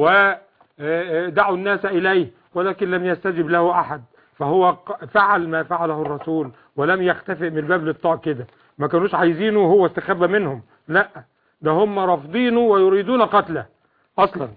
ودعوا الناس إليه ولكن لم يستجب له أحد، فهو فعل ما فعله الرسول ولم يختفئ من الباب للطاع كده. ما كانوش عايزينه وهو استخبى منهم، لا ده هم رافضينه ويريدون قتله أصلا.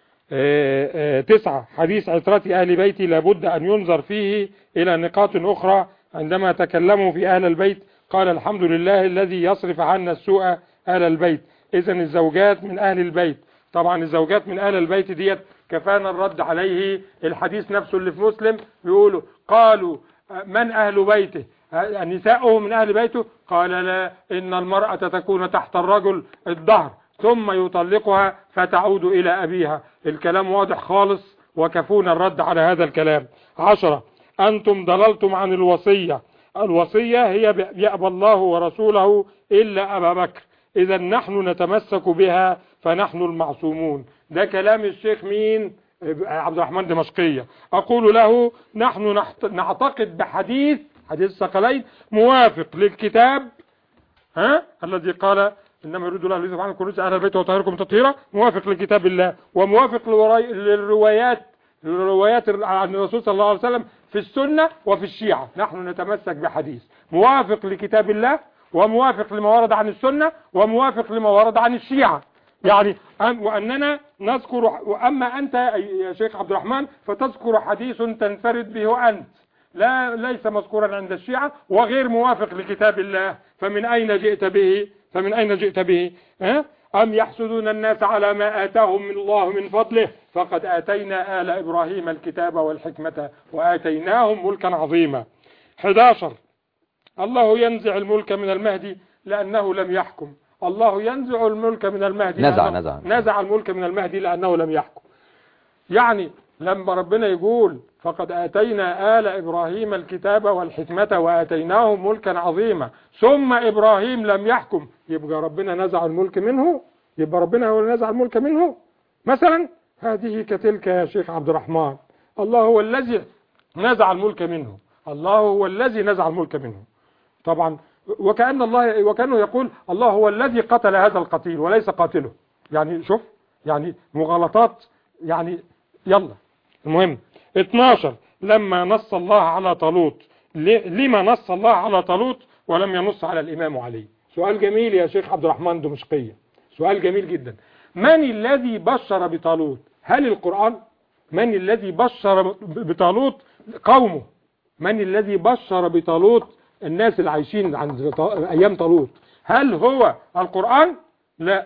آآ آآ تسعة حديث عترة أهل بيتي لابد أن ينظر فيه إلى نقاط أخرى. عندما تكلموا في أهل البيت قال الحمد لله الذي يصرف عنا السوء أهل البيت. إذن الزوجات من أهل البيت، طبعا الزوجات من أهل البيت ديت كفانا الرد عليه الحديث نفسه اللي في مسلم، بيقولوا قالوا من أهل بيته؟ نساؤه من أهل بيته؟ قال لا، إن المرأة تكون تحت الرجل الدهر ثم يطلقها فتعود إلى أبيها. الكلام واضح خالص وكفونا الرد على هذا الكلام. عشرة أنتم ضللتم عن الوصية. الوصية هي يأبى الله ورسوله إلا أبا بكر، إذا نحن نتمسك بها فنحن المعصومون. ده كلام الشيخ مين؟ عبد الرحمن دمشقية. أقول له نحن نعتقد بحديث حديث الثقلين موافق للكتاب، ها الذي قال إنما يريد الله ليذهب عنكم الرجس أهل البيت ويطهركم تطهيرا، موافق لكتاب الله وموافق للروايات الروايات عن الرسول صلى الله عليه وسلم في السنة وفي الشيعة. نحن نتمسك بحديث موافق لكتاب الله وموافق لما ورد عن السنة وموافق لما ورد عن الشيعة، يعني وأننا نذكر. وأما أنت يا شيخ عبد الرحمن فتذكر حديث تنفرد به أنت، لا ليس مذكورا عند الشيعة وغير موافق لكتاب الله، فمن أين جئت به؟ فمن أين جئت به؟ أه؟ أم يحسدون الناس على ما آتاهم من الله من فضله فقد آتينا آل إبراهيم الكتاب والحكمة وآتيناهم ملكا عظيما. أحد عشر الله ينزع الملك من المهدي لأنه لم يحكم. الله ينزع الملك من المهدي نزع نزع نزع الملك من المهدي لأنه لم يحكم. يعني لما ربنا يقول فقد آتينا آل إبراهيم الكتاب والحكمة وآتيناهم ملكا عظيما ثم إبراهيم لم يحكم، يبقى ربنا نزع الملك منه؟ يبقى ربنا هو نزع الملك منه مثلا؟ هذه كتلك يا شيخ عبد الرحمن. الله هو الذي نزع الملك منه، الله هو الذي نزع الملك منه. طبعا وكأن الله وكأنه يقول الله هو الذي قتل هذا القتيل وليس قاتله. يعني شوف، يعني مغالطات يعني. يلا المهم اثناشر لما نص الله على طالوت، لما نص الله على طالوت ولم ينص على الإمام علي؟ سؤال جميل يا شيخ عبد الرحمن دمشقية، سؤال جميل جدا. من الذي بشر بطالوت؟ هل القرآن؟ من الذي بشر بطالوت قومه؟ من الذي بشر بطالوت الناس اللي عايشين عند أيام طالوت؟ هل هو القرآن؟ لا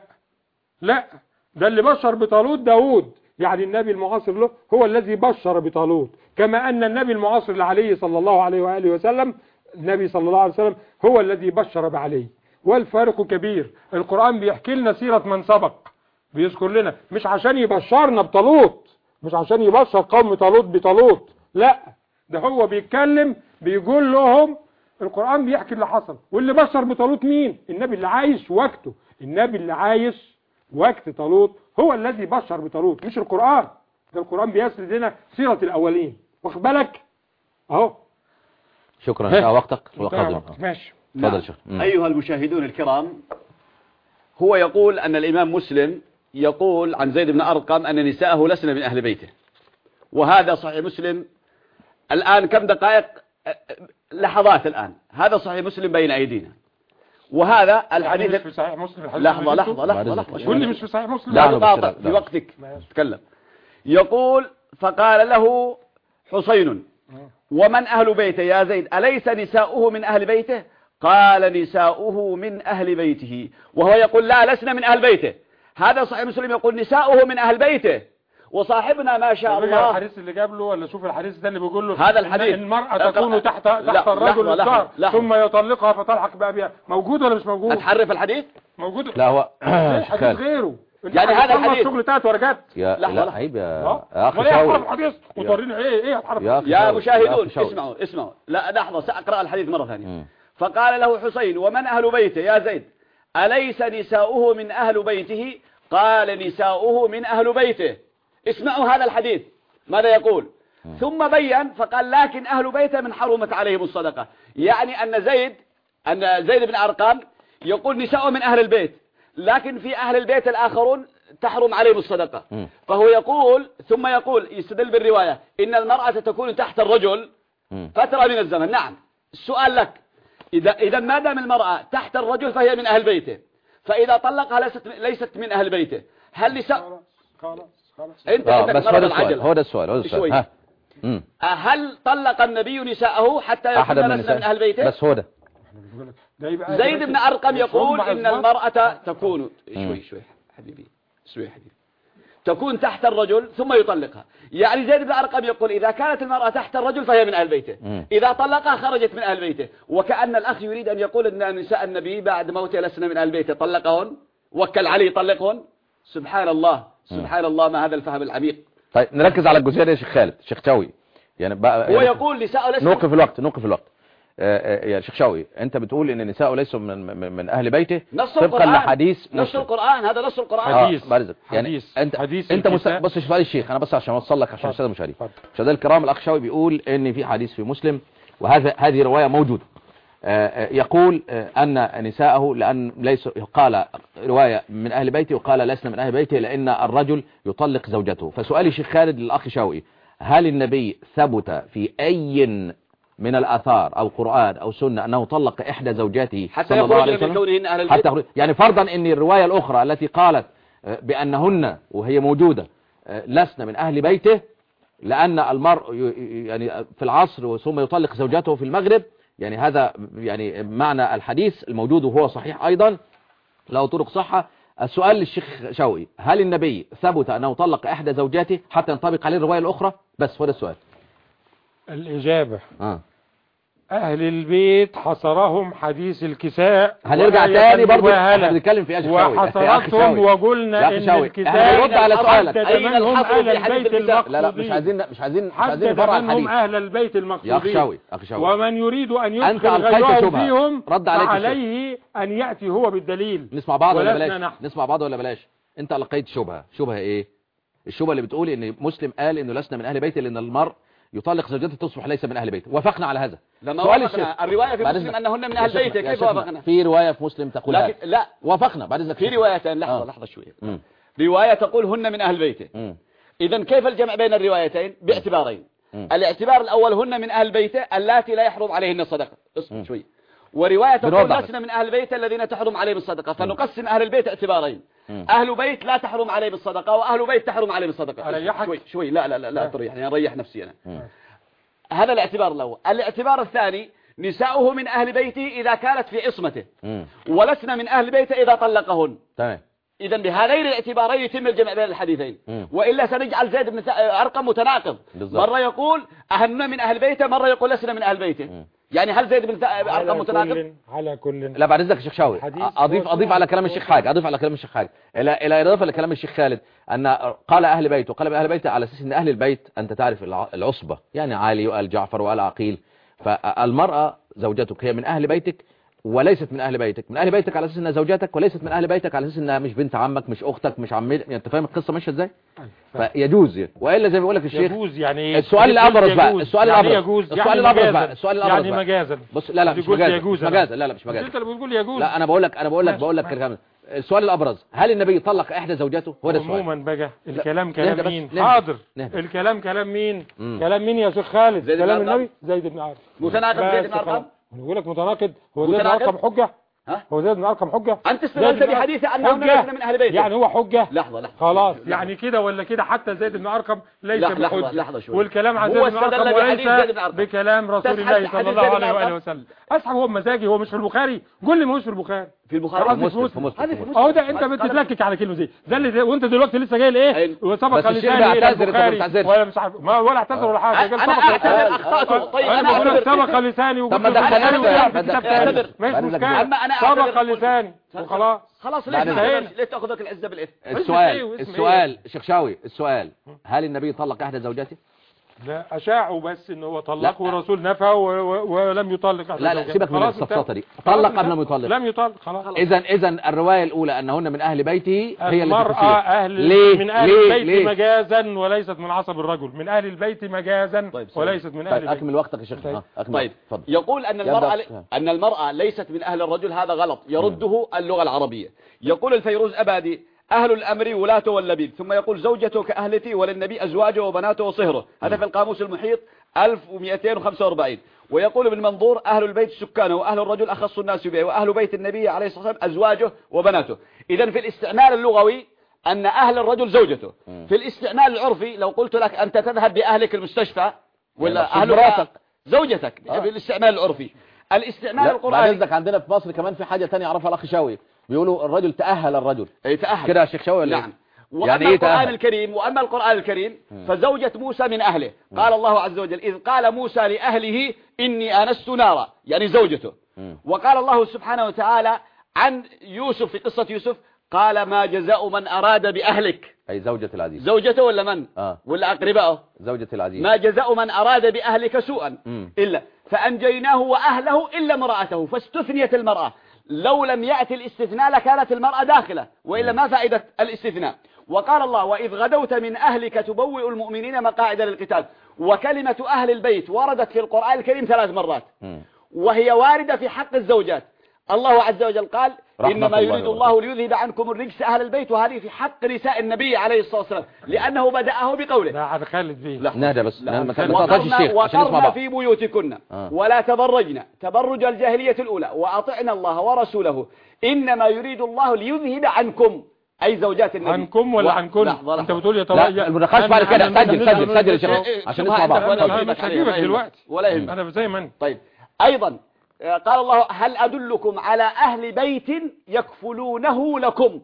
لا، ده اللي بشر بطالوت داود، يعني النبي المعاصر له هو الذي بشر بطالوت، كما أن النبي المعاصر لعلي صلى الله عليه وآله وسلم النبي صلى الله عليه وسلم هو الذي بشر بعلي. والفارق كبير. القرآن بيحكي لنا سيرة من سبق، بيذكر لنا، مش عشان يبشرنا بطالوت، مش عشان يبشر قوم طالوت بطالوت، لا، ده هو بيتكلم بيقول لهم القرآن بيحكي اللي حصل. واللي بشر بطالوت مين؟ النبي اللي عايش وقته، النبي اللي عايش وقت طالوت هو الذي بشر بطالوت، مش القرآن. ده القرآن بيسرد لنا سيرة الأولين، واخد بالك اهو. شكرا. شاء وقتك وقدم. ماشي. تفضل شيخ. أيها المشاهدون الكرام، هو يقول أن الإمام مسلم يقول عن زيد بن أرقم أن نساءه لسن من أهل بيته، وهذا صحيح مسلم. الآن كم دقائق؟ لحظات. الآن هذا صحيح مسلم بين أيدينا، وهذا الحديث مش في صحيح مسلم. لحظة لحظة لحظة لحظة واللي مش في صحيح مسلم لا تقاطع في وقتك تكلم. يقول فقال له حسين ومن أهل بيته يا زيد؟ أليس نساؤه من أهل بيته؟ قال نساؤه من أهل بيته، وهو يقول لا لسنا من أهل بيته. هذا صحيح مسلم يقول نساؤه من أهل بيته، وصاحبنا ما شاء الله الله. الحديث اللي جاب له ولا شوف الحديث ده اللي بيقول له هذا الحديث إن المرأة تكون تحت تحت الرجل الشهر ثم يطلقها فتلحق بأبيها، موجود ولا مش موجود؟ هتحرف الحديث؟ موجود. لا هو حديث غيره يعني هذا الحديث شغل ثلاث ورقات. يا لا عيب يا اخي شاوي الحديث وتوريني ايه ايه هتحرف يا, يا مشاهدون اسمعوا اسمعوا لا لحظة سأقرأ الحديث مرة ثانية. م. فقال له حسين ومن أهل بيته يا زيد أليس نساؤه من أهل بيته؟ قال نساؤه من أهل بيته. اسمعوا هذا الحديث ماذا يقول. م. ثم بين فقال لكن أهل بيته من حرمت عليهم الصدقة، يعني أن زيد أن زيد بن أرقام يقول نساؤه من أهل البيت، لكن في أهل البيت الآخرون تحرم عليهم الصدقة. م. فهو يقول ثم يقول يستدل بالرواية إن المرأة تكون تحت الرجل م. فترة من الزمن. نعم السؤال لك إذا إذا ما دام المرأة تحت الرجل فهي من أهل بيته، فإذا طلقها ليست ليست من أهل بيته، هل نساء خلاص خلاص أنت آه بس هو ده السؤال هو ده السؤال هو ده السؤال ها. هل طلق النبي نساءه حتى يكون لسنا من أهل بيته؟ بس هو ده زيد بن أرقم يقول إن المرأة تكون شوي شوي حبيبي شوي حبيبي تكون تحت الرجل ثم يطلقها، يعني زيد بن أرقم يقول إذا كانت المرأة تحت الرجل فهي من أهل بيته، إذا طلقها خرجت من أهل بيته. وكأن الأخ يريد أن يقول أن نساء النبي بعد موته لسنا من أهل بيته، طلقهن وكل علي يطلقهن. سبحان الله سبحان الله ما هذا الفهم العميق. طيب نركز على الجزئية دي يا شيخ خالد شيخ شاوي يعني بقى هو يعني يقول نساء لسنا نوقف الوقت نوقف الوقت آه يا شيخ شاوي انت بتقول ان النساء ليسوا من, من من اهل بيته طبقا لحديث نص القرآن. هذا نص القرآن حديث آه يعني حديث انت حديث انت مست... بص شوف الشيخ انا بس عشان اوصل لك عشان الساده المشاهدين الساده الكرام الاخ شاوي بيقول ان في حديث في مسلم وهذا هذه روايه موجوده آه يقول آه ان نساءه لان ليس قال روايه من اهل بيته وقال لسنا من اهل بيته لان الرجل يطلق زوجته. فسؤالي شيخ خالد للاخ شاوي هل النبي ثبت في اي من الآثار أو قرآن أو سنة أنه طلق إحدى زوجاته حتى يخرج من كونهن أهل البيت؟ حتى يعني فرضا أن الرواية الأخرى التي قالت بأنهن وهي موجودة لسنا من أهل بيته لأن المرء يعني في العصر ثم يطلق زوجته في المغرب، يعني هذا يعني معنى الحديث الموجود وهو صحيح أيضا له طرق صحة. السؤال للشيخ شوقي هل النبي ثبت أنه طلق إحدى زوجاته حتى ينطبق عليه الرواية الأخرى؟ بس هو ده السؤال. الإجابة آه. أهل البيت حصرهم حديث الكساء. هنرجع تاني برضه احنا بنتكلم في أشياء وحصرتهم وقلنا إن الكساء رد على سؤالك أين الحصر في حديث الكساء؟ لا لا مش عايزين مش عايزين مش عايزين نفرع الحديث. أهل البيت المقصودين يا أخي شاوي أخي شاوي ومن يريد أن يدخل غيره فيهم رد عليك عليه أن يأتي هو بالدليل. نسمع بعض ولا بلاش نسمع بعض ولا بلاش أنت لقيت شبهة شبهة إيه؟ الشبهة اللي بتقول إن مسلم قال إنه لسنا من أهل بيته لأن المرء يطلق زوجته تصبح ليس من أهل بيته. وافقنا على هذا. لما وافقنا الرواية في مسلم أنهن من أهل بيته كيف وافقنا؟ في رواية في مسلم تقول لكن لا وافقنا بعد ذلك في روايتين لحظة آه. لحظة شوية م. رواية تقول هن من أهل بيته. إذن كيف الجمع بين الروايتين؟ باعتبارين. م. الاعتبار الأول هن من أهل بيته اللاتي لا يحرم عليهن الصدقة. اصبر شوي. ورواية تقول لسنا من أهل بيته الذين تحرم عليهم الصدقة. فنقسم أهل البيت اعتبارين. أهل بيت لا تحرم عليهم الصدقة وأهل بيت تحرم عليهم الصدقة. شوي شوي لا لا لا لا تريح يعني أريح نفسي أنا. م. هذا الاعتبار الأول. الاعتبار الثاني نساؤه من أهل بيته إذا كانت في عصمته ولسنا من أهل بيته إذا طلقهن. تمام. إذا بهذين الاعتبارين يتم الجمع بين الحديثين. مم. وإلا سنجعل زيد بن أرقم متناقض بالزبط. مرة يقول أهلنا من أهل بيته مرة يقول لسنا من أهل بيته. مم. يعني هل زيد بن أرقم متناقض؟ على كل لا بعد إذنك يا شيخ شاوي أضيف أضيف على كلام الشيخ حاجة أضيف على كلام الشيخ حاجة إلى إلى إضافة لكلام الشيخ خالد أن قال أهل بيت وقال بأهل بيت على أساس أن أهل البيت أنت تعرف العصبة يعني علي وآل جعفر وآل عقيل، فالمرأة زوجتك هي من أهل بيتك وليست من أهل بيتك، من أهل بيتك على أساس أنها زوجتك وليست من أهل بيتك على أساس أنها مش بنت عمك مش أختك مش عمتك. يعني أنت فاهم القصة ماشية إزاي؟ فيجوز يعني. وإلا زي ما بيقول لك الشيخ يجوز يعني السؤال اللي أبرز بقى السؤال اللي أبرز يجوز السؤال اللي أبرز بقى السؤال اللي أبرز يعني مجازا. بص لا لا مش مجازا مش مجازا لا لا مش مجازا أنت اللي بتقول يجوز. لا أنا بقول لك أنا بقول لك بقول لك كلام. السؤال الأبرز هل النبي طلق إحدى زوجاته؟ هو ده السؤال. عموما بقى الكلام كلام مين؟ حاضر الكلام كلام مين؟ كلام مين يا شيخ خالد؟ كلام النبي زيد بن أرقم. متناقض زيد بن أرقم؟ بقول لك متناقض. هو زيد بن أرقم حجة؟ ها؟ هو زيد بن أرقم حجة؟ أنت استدلت بحديث أنه ليس من أهل بيته يعني هو حجة؟ لحظة لحظة خلاص يعني كده ولا كده حتى زيد بن أرقم ليس بحجة. لحظة لحظة شوي. والكلام عن زيد بن أرقم وليس بكلام رسول الله صلى الله عليه وآله وسلم. أسحب هو بمزاجي هو مش في البخاري قول لي ما هوش في البخاري في البخاري مسلم في مسلم هذه في مسلم. اهو ده انت بتتلكك على كلمه زي ده اللي وانت دلوقتي لسه جاي لايه وسبق لساني الى البخاري ولا مش عارف ما ولا اعتذر ولا حاجه انا اعتذر اخطاته. طيب انا اعتذر سبق لساني وقلت ما اعتذر مش مشكله سبق لساني وخلاص خلاص ليش ليش تاخذك العزه بالاثم؟ السؤال السؤال شيخ شاوي السؤال هل النبي طلق احدى زوجاته؟ لا اشاعوا بس ان هو طلق والرسول نفى ولم يطلق. لا لا سيبك من السفسطه دي. طلق قبل ما يطلق؟ لم يطلق خلاص. اذا اذا الروايه الاولى انهن من اهل بيته هي التي المرأة اهل ليه؟ من اهل ليه؟ البيت ليه؟ مجازا وليست من عصب الرجل، من اهل البيت مجازا طيب وليست من اهل طيب البيت. اكمل وقتك يا شيخ. طيب, طيب. طيب. يقول ان المرأة ان المرأة ليست من اهل الرجل، هذا غلط يرده اللغة العربية. يقول الفيروز أبادي أهل الأمر ولاة واللبيب، ثم يقول زوجته كأهلتي وللنبي أزواجه وبناته وصهره، هذا في القاموس المحيط ألف ومئتين وخمسة وأربعين. ويقول ابن منظور أهل البيت سكانه وأهل الرجل أخص الناس به، وأهل بيت النبي عليه الصلاة والسلام أزواجه وبناته. إذن في الاستعمال اللغوي أن أهل الرجل زوجته. في الاستعمال العرفي لو قلت لك أنت تذهب بأهلك المستشفى ولا أهل زوجتك في الاستعمال العرفي. الاستعمال القرآني بعد عندنا في مصر كمان في حاجة تانية يعرفها الأخ شاوي، بيقولوا الرجل تأهل الرجل. اي تأهل كده يا شيخ شاوي ولا نعم. وأما يعني القرآن تأهل؟ الكريم وأما القرآن الكريم فزوجة موسى من أهله. م. قال الله عز وجل إذ قال موسى لأهله إني آنست نارا، يعني زوجته. م. وقال الله سبحانه وتعالى عن يوسف في قصة يوسف قال ما جزاء من أراد بأهلك، أي زوجة العزيز. زوجته ولا من آه. ولا أقربائه؟ زوجة العزيز. ما جزاء من أراد بأهلك سوءا م. إلا فأنجيناه وأهله إلا امرأته، فاستثنيت المرأة. لو لم يأتي الاستثناء لكانت المرأة داخلة، وإلا ما فائدة الاستثناء. وقال الله وإذ غدوت من أهلك تبوئ المؤمنين مقاعد للقتال. وكلمة أهل البيت وردت في القرآن الكريم ثلاث مرات، وهي واردة في حق الزوجات. الله عز وجل قال إنما يريد الله ليذهب عنكم الرجس أهل البيت، وهذه في حق نساء النبي عليه الصلاة والسلام لأنه بدأه بقوله. لا عاد خالد بيه نهدى بس وقرنا في بيوتكن آه. ولا تبرجن تبرج الجاهلية الأولى وأطعنا الله ورسوله إنما يريد الله ليذهب عنكم أي زوجات النبي. عنكم ولا و... عنكن انت بتقول يا طويل لا المناقشه بعد كده سجل سجل سجل يا شيخ عشان نسمع بعض. انا مش هجيبك دلوقتي ولا يهمك انا زي ما انت. طيب ايضا قال الله هل أدلكم على أهل بيت يكفلونه لكم،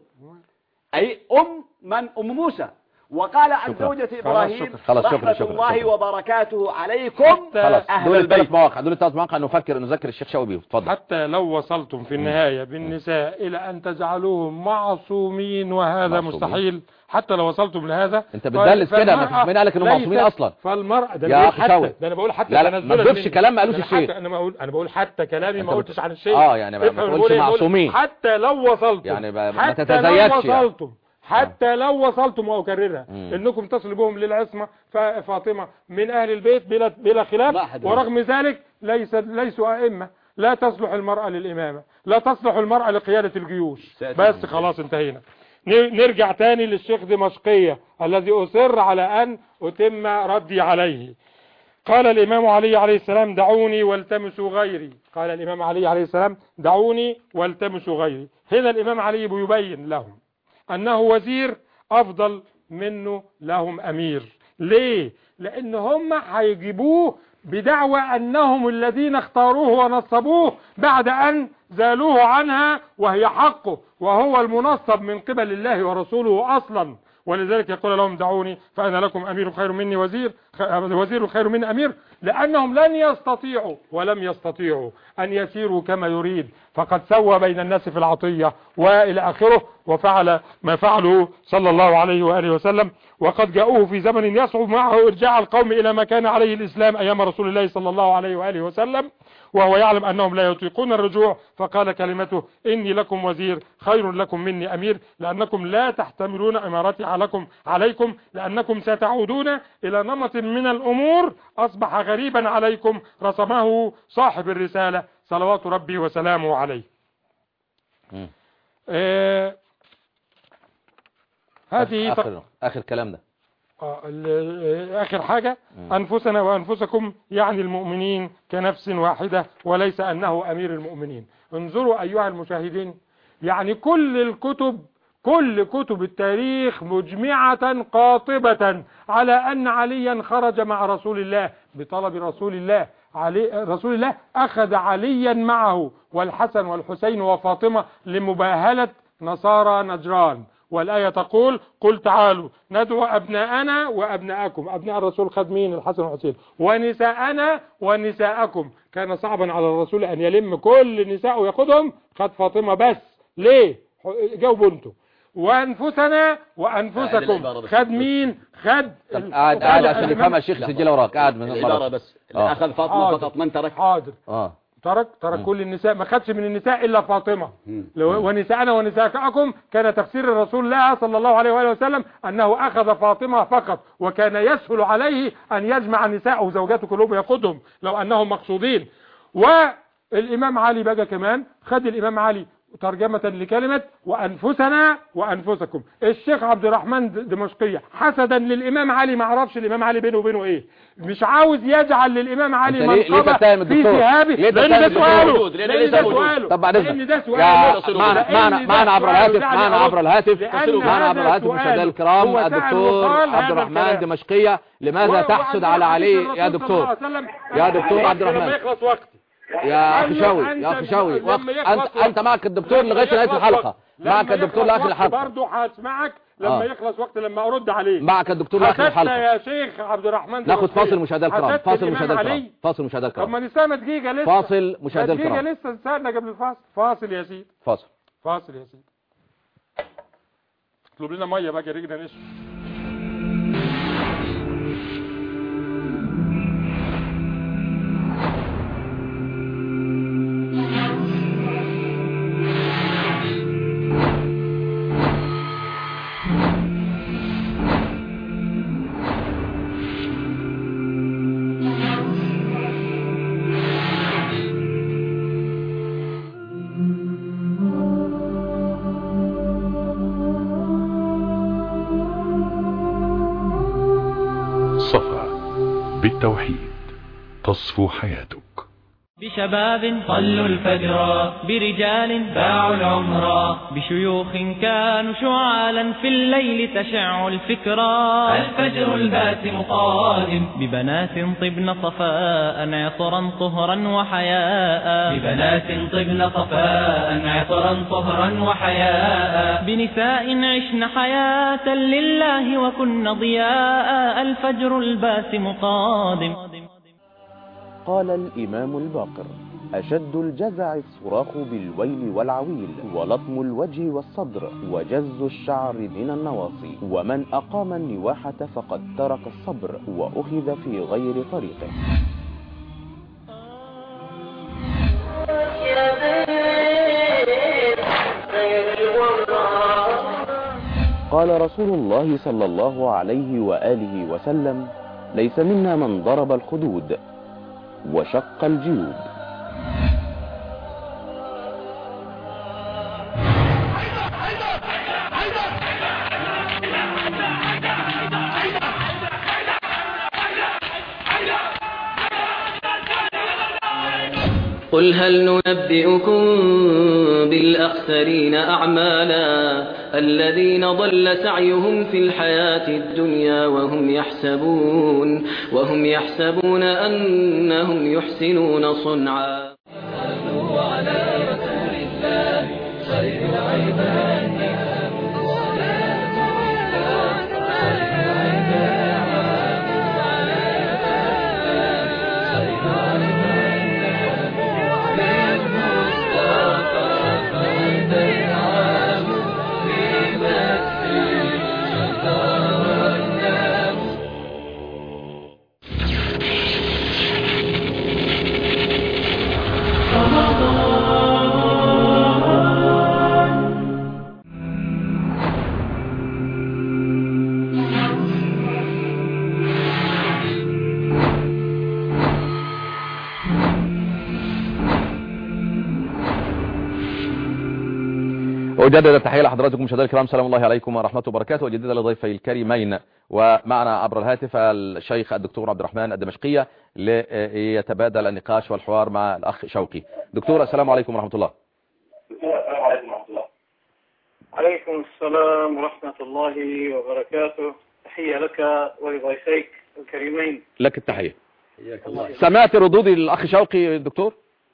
أي أم من أم موسى. وقال عن زوجة إبراهيم رحمة الله وبركاته عليكم أهل البيت. ثلاث مواقع دول ثلاث مواقع نفكر نذكر الشيخ شاوي بيه. اتفضل. حتى لو وصلتم في النهاية بالنساء إلى أن تجعلوهم معصومين وهذا معصومين. مستحيل. حتى لو وصلتم لهذا انت بتدلس كده ما فيش مين قالك انهم معصومين اصلا. فالمرأة ده يا اخي شاوي ده انا بقول حتى لا لا ما تضيفش كلام ما قالوش الشيخ. انا بقول انا بقول حتى كلامي ما قلتش عن الشيء. اه يعني ما تقولش معصومين. حتى لو وصلتم يعني ما تتزايدش يعني. حتى لو وصلتم واكررها انكم تصلبهم للعصمة فاطمة من اهل البيت بلا بلا خلاف، ورغم ذلك ليس ليسوا ائمة. لا تصلح المرأة للامامة، لا تصلح المرأة لقيادة الجيوش. بس خلاص انتهينا. نرجع تاني للشيخ دمشقية الذي أصر على أن أتم ردي عليه. قال الإمام علي عليه السلام دعوني والتمسوا غيري. قال الإمام علي عليه السلام دعوني والتمسوا غيري. هنا الإمام علي بيبين لهم أنه وزير أفضل منه لهم أمير. ليه؟ لأن هم هيجيبوه بدعوى أنهم الذين اختاروه ونصبوه بعد أن زالوه عنها، وهي حقه وهو المنصب من قبل الله ورسوله أصلا. ولذلك يقول لهم دعوني فأنا لكم أمير خير مني وزير وزير خير مني أمير، لأنهم لن يستطيعوا ولم يستطيعوا أن يسيروا كما يريد، فقد سوى بين الناس في العطية وإلى آخره، وفعل ما فعله صلى الله عليه وآله وسلم. وقد جاءوه في زمن يصعب معه إرجاع القوم إلى ما كان عليه الإسلام أيام رسول الله صلى الله عليه وآله وسلم، وهو يعلم أنهم لا يطيقون الرجوع، فقال كلمته إني لكم وزير خير لكم مني أمير، لأنكم لا تحتملون إمارتي عليكم عليكم لأنكم ستعودون إلى نمط من الأمور أصبح غريبا عليكم رسمه صاحب الرسالة صلوات ربي وسلامه عليه. آه هذه آخر, آخر كلام ده آه آخر حاجة م. أنفسنا وأنفسكم يعني المؤمنين كنفس واحدة وليس أنه أمير المؤمنين. انظروا أيها المشاهدين، يعني كل الكتب كل كتب التاريخ مجمعة قاطبة على أن عليا خرج مع رسول الله بطلب رسول الله علي رسول الله أخذ عليا معه والحسن والحسين وفاطمة لمباهلة نصارى نجران، والآية تقول قل تعالوا ندعو أبناءنا وأبناءكم. أبناء الرسول خد مين؟ الحسن والحسين. ونساءنا ونساءكم. كان صعبا على الرسول أن يلم كل نساء ويأخذهم، خد فاطمة بس. ليه؟ جاوبوا انتوا. وأنفسنا وأنفسكم. خد مين؟ خد قاعد قاعد عشان يفهمها الشيخ سجلها وراك. قاعد من العبارة بس. أخذ فاطمة فقط، من ترك؟ حاضر. اه ترك ترك كل النساء، ما خدش من النساء إلا فاطمة. ونساءنا ونساءكم كان تفسير الرسول الله صلى الله عليه وآله وسلم أنه أخذ فاطمة فقط، وكان يسهل عليه أن يجمع نساء وزوجاته كلهم يأخذهم لو أنهم مقصودين. والإمام علي بقى كمان خد الإمام علي ترجمة لكلمة وأنفسنا وأنفسكم. الشيخ عبد الرحمن دمشقية حسدا للإمام علي، ما عرفش الإمام علي بينه وبينه إيه، مش عاوز يجعل للإمام علي منقبة في ذهابه، لأن ده سؤاله لأن ده سؤاله طب بعد لأن ده سؤاله سؤاله معنا معنا معنا عبر الهاتف معنا عبر الهاتف معنا عبر الهاتف مشاهدينا الكرام الدكتور عبد الرحمن دمشقية. لماذا تحسد على علي يا دكتور؟ يا دكتور عبد الرحمن يا اخي شوي يا اخي شوي انت انت معك الدكتور لغايه نهايه الحلقه، معك الدكتور لاخر الحلقه برضه هسمعك لما آه. يخلص وقت لما ارد عليه. معك الدكتور لاخر الحلقه يا شيخ عبد الرحمن. ناخد فاصل مشاهدينا الكرام، فاصل مشاهدينا الكرام، فاصل مشاهدينا الكرام. طب ما نستنى دقيقه لسه، فاصل مشاهدينا الكرام، دقيقه لسه استنى قبل الفاصل. فاصل يا سيدي، فاصل فاصل يا سيدي. اطلب لنا ميه بقى رجلنا نشرب. بالتوحيد تصفو حياتك. بشباب صلوا الفجر، برجال باعوا العمر، بشيوخ كانوا شعالا في الليل تشع الفكرة. الفجر الباسم قادم، ببنات طبن صفاء عطرا طهرا وحياء، ببنات طبن صفاء عطرا طهرا وحياء، بنساء عشن حياة لله وكن ضياء. الفجر الباسم قادم. قال الإمام الباقر: أشد الجزع الصراخ بالويل والعويل، ولطم الوجه والصدر، وجز الشعر من النواصي، ومن أقام النواحة فقد ترك الصبر وأخذ في غير طريقه. قال رسول الله صلى الله عليه وآله وسلم: ليس منا من ضرب الخدود وشق الجيوب. قل هل ننبئكم بالأخسرين أعمالا الذين ضل سعيهم في الحياة الدنيا وهم يحسبون وهم يحسبون أنهم يحسنون صنعا. صلوا على رسول الله خير العباد. أجدد التحية لحضراتكم مشاهدينا الكرام، سلام الله عليكم ورحمة الله وبركاته. وأجدد لضيفي الكريمين ومعنا عبر الهاتف الشيخ الدكتور عبد الرحمن الدمشقية ليتبادل النقاش والحوار مع الأخ شوقي. دكتور السلام عليكم ورحمة الله. عليكم السلام ورحمة الله وبركاته. تحية لك ولضيفيك الكريمين. لك التحية. سمعت ردود الأخ شوقي دكتور؟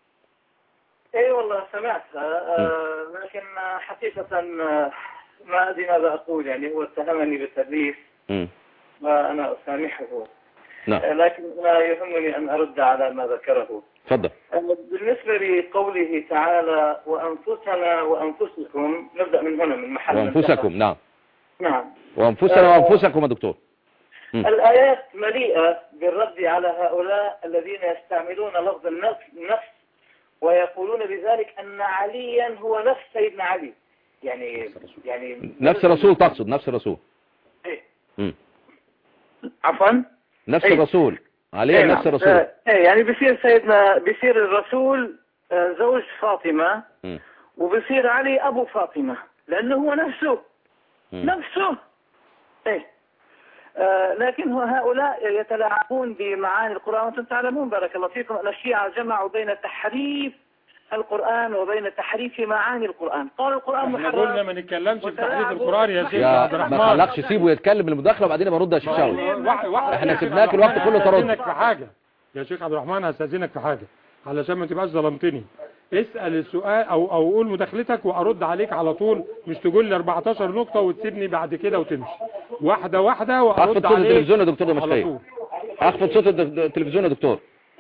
اي والله سمعتها، آه لكن حقيقة آه ما أدري ماذا أقول. يعني هو اتهمني بالتدليس وأنا أسامحه. نعم. آه لكن لا يهمني أن أرد على ما ذكره. تفضل. آه بالنسبة لقوله تعالى وأنفسنا وأنفسكم، نبدأ من هنا من محل وأنفسكم. نعم نعم وأنفسنا وأنفسكم يا دكتور. م. الآيات مليئة بالرد على هؤلاء الذين يستعملون لفظ النفس نفس ويقولون بذلك أن عليا هو نفس سيدنا علي. يعني يعني نفس الرسول تقصد؟ نفس الرسول. ايه م. عفوا نفس إيه؟ الرسول علي إيه نفس نعم. الرسول. آه إيه يعني بيصير سيدنا بيصير الرسول آه زوج فاطمة م. وبيصير علي أبو فاطمة لأنه هو نفسه م. نفسه. إيه آه لكن هؤلاء يتلاعبون بمعاني القرآن. وأنتم تعلمون بارك الله فيكم أن الشيعة جمعوا بين تحريف القرآن وبين تحريف معاني القرآن. قال القرآن محرف. قلنا ما نتكلمش في تحريف القرآن يا شيخ عبد الرحمن. ما خلقش سيبه يتكلم المداخله وبعدين برد يا شيخ شاوي. احنا سيبناك الوقت كله ترد. هستأذنك في حاجة يا شيخ عبد الرحمن، هستأذنك في حاجة علشان ما تبقاش ظلمتني. اسأل السؤال او او قول مداخلتك وارد عليك على طول، مش تقول لي أربعتاشر نقطة وتسيبني بعد كده وتمشي. واحدة واحدة وارد عليك. اخفض صوت التلفزيون يا دكتور، ده مش خير. اخفض صوت التلفزيون يا دكتور.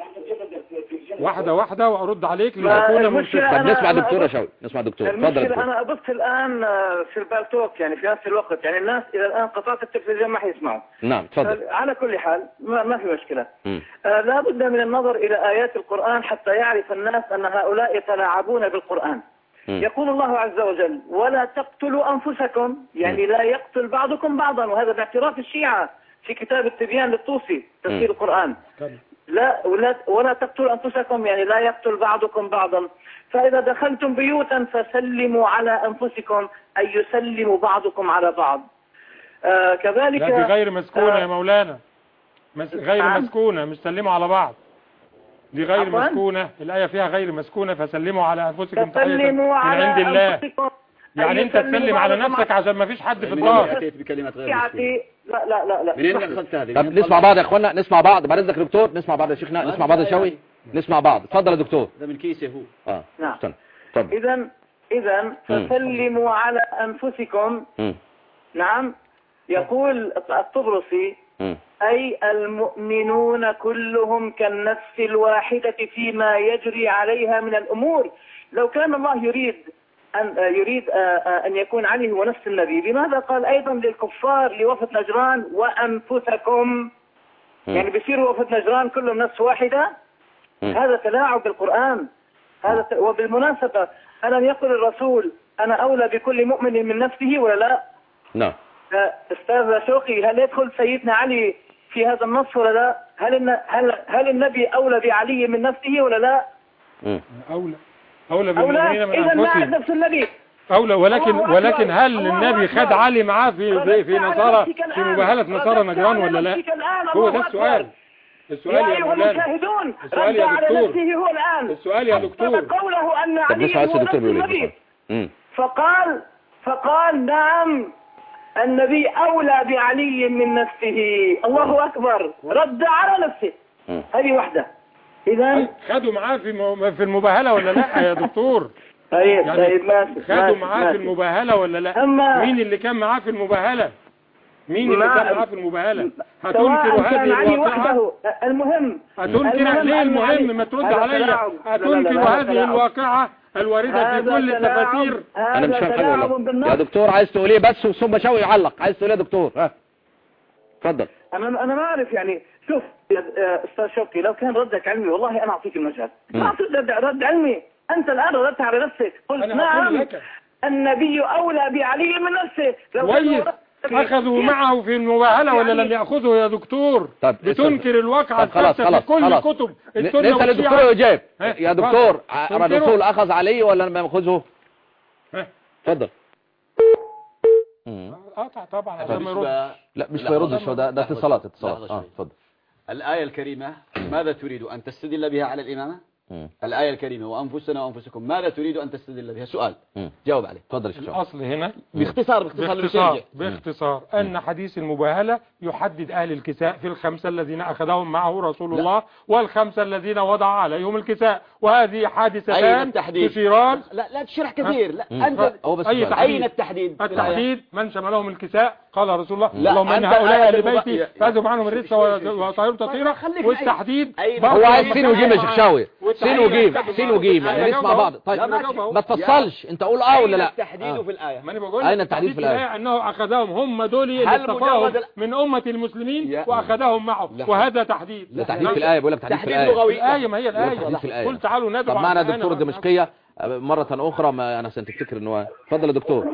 واحدة واحدة وارد عليك لنكون منصفا. طب نسمع دكتور يا شوقي، نسمع دكتور. اتفضل يا دكتور. انا ابث الان في البالتوك يعني في نفس الوقت، يعني الناس الى الان قطعت التلفزيون ما حيسمعوا. نعم تفضل. على كل حال ما, ما في مشكلة. آه لا بد من النظر الى ايات القرآن حتى يعرف الناس ان هؤلاء يتلاعبون بالقرآن. م. يقول الله عز وجل ولا تقتلوا انفسكم، يعني م. لا يقتل بعضكم بعضا، وهذا باعتراف الشيعة في كتاب التبيان للطوسي تفسير القرآن. لا ولا, ولا تقتلوا أنفسكم، يعني لا يقتل بعضكم بعضا. فإذا دخلتم بيوتا فسلموا على أنفسكم، أي يسلموا بعضكم على بعض. آه كذلك لا دي غير مسكونة آه يا مولانا، مس غير آه مسكونة، مش سلموا على بعض. دي غير عفواً؟ مسكونة، الآية فيها غير مسكونة فسلموا على أنفسكم تحية من عند الله. يعني انت تسلم على نفسك عشان ما فيش حد في الدار. لا لا لا لا منين اخذت هذه؟ طب نسمع بعض يا اخوانا، نسمع بعض بعد اذنك دكتور، نسمع بعض يا شيخنا، نسمع بعض يا شوقي، نسمع بعض. اتفضل يا دكتور. ده من كيسه هو. اه نعم. استنى اتفضل. اذا اذا فسلموا على انفسكم. م. نعم. يقول الطبرسي م. اي المؤمنون كلهم كالنفس الواحدة فيما يجري عليها من الامور. لو كان الله يريد أن يريد أن يكون علي هو نفس النبي، لماذا قال أيضا للكفار لوفد نجران وأنفسكم؟ يعني بيصير وفد نجران كلهم نفس واحدة. هذا تلاعب بالقرآن. هذا وبالمناسبة ألم يقل الرسول أنا أولى بكل مؤمن من نفسه ولا لا؟ نعم. أستاذ شوقي، هل يدخل سيدنا علي في هذا النص ولا لا؟ هل هل هل النبي أولى بعلي من نفسه ولا لا؟ أولى أولى بالمؤمنين من أنفسهم. نفس النبي أولى، ولكن ولكن هل النبي خد علي معاه في في, في نصارى في مباهلة نصارى نجران ولا لا؟ هو ده السؤال. السؤال يا مولانا. السؤال يا دكتور. السؤال يا دكتور. قوله أن علي هو نفس النبي. فقال فقال نعم النبي أولى بعلي من نفسه. الله أكبر. رد على نفسه. هذه واحدة. إذا خدوا معاه في في المباهلة ولا لا يا دكتور؟ طيب يعني طيب ماشي. خدوا معاه في المباهلة ولا لا؟ مين اللي كان معاه في المباهلة؟ مين اللي كان معاه في المباهلة؟ هتنكر هذه الواقعة؟ المهم هتنكر ليه؟ المهم ما ترد عليا. هتنكر هذه الواقعة الواردة في كل التفاسير. انا مش فاهم حاجة والله يا دكتور. عايز تقول ايه بس ثم شوقي يعلق؟ عايز تقول ايه يا دكتور؟ ها اتفضل. انا انا ما اعرف يعني. شوف يا استاذ شوقي، لو كان ردك علمي والله انا اعطيك المجال. ما اعطيك رد علمي. انت الان ردت على نفسك، قلت نعم النبي اولى بعلي من نفسه. كويس. اخذوا معه في المباهله ولا لم ياخذوا يا دكتور؟ طب بتنكر الواقع الثابته في كل الكتب السنه. نسال الدكتور يجاب. يا دكتور الرسول اخذ علي ولا لم ياخذه؟ اتفضل. قطع طبعا عشان ما يردش. لا مش ما يردش، ده ده اتصالات اتصالات. اه اتفضل. الآية الكريمة ماذا تريد أن تستدل بها على الإمامة؟ م. الآية الكريمة وأنفسنا وأنفسكم ماذا تريد أن تستدل بها؟ سؤال م. جاوب عليه. تفضل يا شيخ. الأصل هنا باختصار باختصار باختصار, باختصار أن حديث المباهلة يحدد أهل الكساء في الخمسة الذين أخذهم معه رسول لا. الله والخمسة الذين وضع عليهم الكساء، وهذه حادثتان تشيران. لا لا تشرح كثير. لا أنت أي تحديد؟ أين التحديد؟ التحديد من شملهم الكساء قال رسول الله اللهم إن هؤلاء أهل بيتي فأذهب عنهم الرزق وطهرهم تطهيرا. والتحديد هو عايز سين وجيم يا شيخ شاوي، سين وجيم سين وجيم يعني نسمع بعض. طيب ما تفصلش، انت قول اه ولا لا؟ التحديد في الآية. ما انا بقول اين التحديد في الآية؟ انه اخذهم هم دول اللي اصطفاهم من امة المسلمين واخذهم معه، وهذا تحديد. ده تحديد في الآية، بقول لك تحديد في الآية. الآية ما هي الآية. قل تعالوا ندعو. طب معنا دكتور الدمشقية مرة أخرى، ما أنا سنتفتكر إنه اتفضل يا دكتور.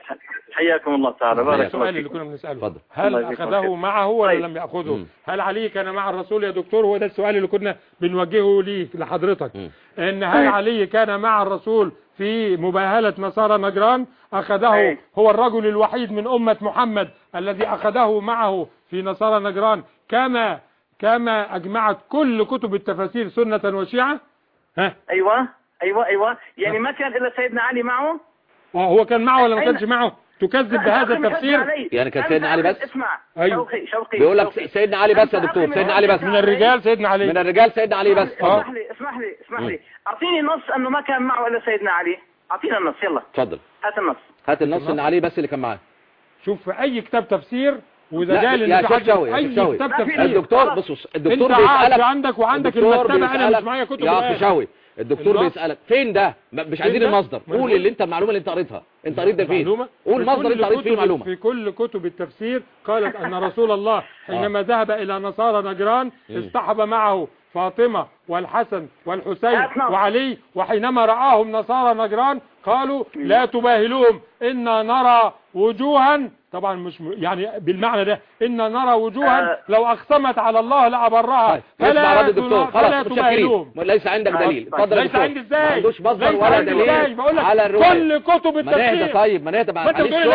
حياكم الله تعالى. بارك السؤال اللي كنا بنسأله هل أخذه معه ولا لم يأخذه؟ هل علي كان مع الرسول يا دكتور؟ هو ده السؤال اللي كنا بنوجهه ليه لحضرتك. إن هل علي كان مع الرسول في مباهلة نصارى نجران؟ أخذه هو الرجل الوحيد من أمة محمد الذي أخذه معه في نصارى نجران كما كما أجمعت كل كتب التفاسير سنة وشيعة. ها أيوة أيوة أيوة يعني ما كان إلا سيدنا علي معه. هو كان معه ولا ما كانش معه؟ تكذب بهذا التفسير؟ يعني كان سيدنا علي بس؟ اسمع أيوه. شوقي شوقي بيقول لك سيدنا علي بس يا دكتور، سيدنا علي بس من الرجال. سيدنا علي من الرجال سيدنا علي بس. اسمح لي اسمح لي اسمح لي اعطيني نص انه ما كان معه الا سيدنا علي. اعطينا النص يلا. اتفضل هات النص. هات النص ان علي بس اللي كان معاه. شوف في اي كتاب تفسير واذا قال ان في حد اي كتاب تفسير. الدكتور بص الدكتور بيسالك عندك وعندك المكتبه، انا مش معايا كتب يا اخي شاوي. الدكتور بيسألك فين ده؟ مش عايزين المصدر، قول اللي انت المعلومة اللي انت قريتها، انت قريت ده فين؟ قول المصدر اللي انت قريت فيه المعلومة. في كل كتب التفسير قالت ان رسول الله حينما ذهب الى نصارى نجران اصطحب معه فاطمة والحسن والحسين وعلي، وحينما رآهم نصارى نجران قالوا لا تباهلوهم إنا نرى وجوها، طبعا مش يعني بالمعنى ده، إنا نرى وجوها لو أقسمت على الله لأبرها. فلا فلا تباهلوهم. ليس عندك دليل. اتفضل. ليس عندي ازاي؟ ما عندوش مصدر ولا دليل على الرواية. كل كتب التفسير. طيب ما نهدى ما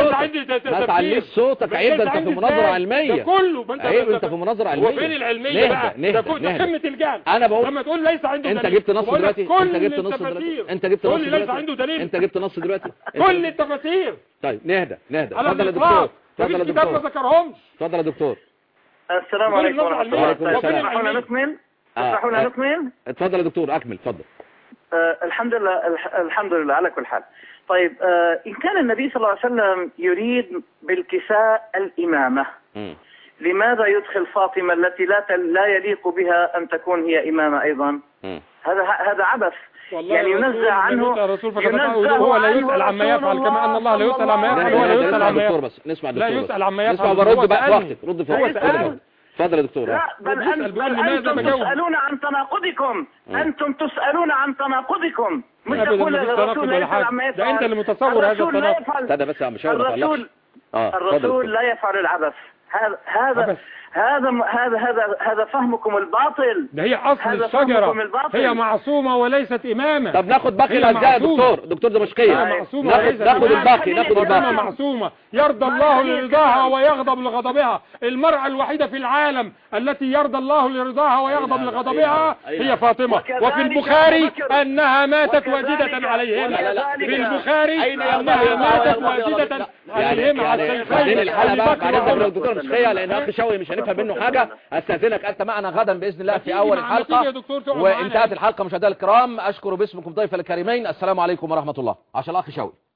ما تعليش صوتك. عيب انت في مناظرة علمية. ده كله عيب انت في مناظرة علمية. وفين العلمية بقى؟ ده قمة الجهل. انا بقول لما تقول ليس عنده انت جبت نص دلوقتي. انت جبت نص دلوقتي. انت جبت نص دلوقتي. انت جبت نص دلوقتي. كل التفاسير. طيب نهدى نهدى. اتفضل يا دكتور. اتفضل يا دكتور. ما ذكرهمش. اتفضل يا دكتور. السلام عليكم ورحمة الله. تسمحوا لنا نكمل؟ تسمحوا لنا نكمل؟ اتفضل يا دكتور اكمل. اتفضل. آه الحمد لله الحمد لله على كل حال. طيب آه إن كان النبي صلى الله عليه وسلم يريد بالكساء الإمامة، م. لماذا يدخل فاطمة التي لا لا يليق بها أن تكون هي إمامة أيضا؟ م. هذا هذا عبث. يعني ينزع عنه الرسول هو لا يسأل عما يفعل، كما أن الله لا يسأل عما يفعل. هو لا يسأل عما يفعل. بس نسمع الدكتور. لا يسأل عما يفعل. نسمع ورد بقى وقتك. رد في وقتك. اتفضل يا دكتور. لا بل, أن بل أنتم تسألون عن تناقضكم. أنتم تسألون عن تناقضكم. مش تقول الرسول لا يفعل عما يفعل. ده أنت اللي متصور هذا التناقض. استنى بس يا عم شاور. الرسول الرسول لا يفعل العبث. هذا هذا هذا هذا هذا هذا فهمكم الباطل. ده هي اصل الشجره، هي معصومه وليست امامه. طب ناخد باقي الاجزاء يا دكتور. دكتور دمشقيه ناخد ناخد الباقي ناخد الباقي. معصومه يرضى الله لرضاها ويغضب لغضبها. المرأة الوحيدة في العالم التي يرضى الله لرضاها ويغضب لغضبها هي فاطمة. وفي البخاري انها ماتت واجدة عليهم. في البخاري انها ماتت واجدة عليهم على الشيخين. الحلقه بقى بعد الدكتور دمشقيه لان اخي شوقي مش هنفهم منه حاجة. استاذنك انت معنا غدا باذن الله في اول الحلقة. وانتهت الحلقة مشاهدينا الكرام. اشكر باسمكم ضيف الكريمين. السلام عليكم ورحمة الله. عشان الاخ شوقي.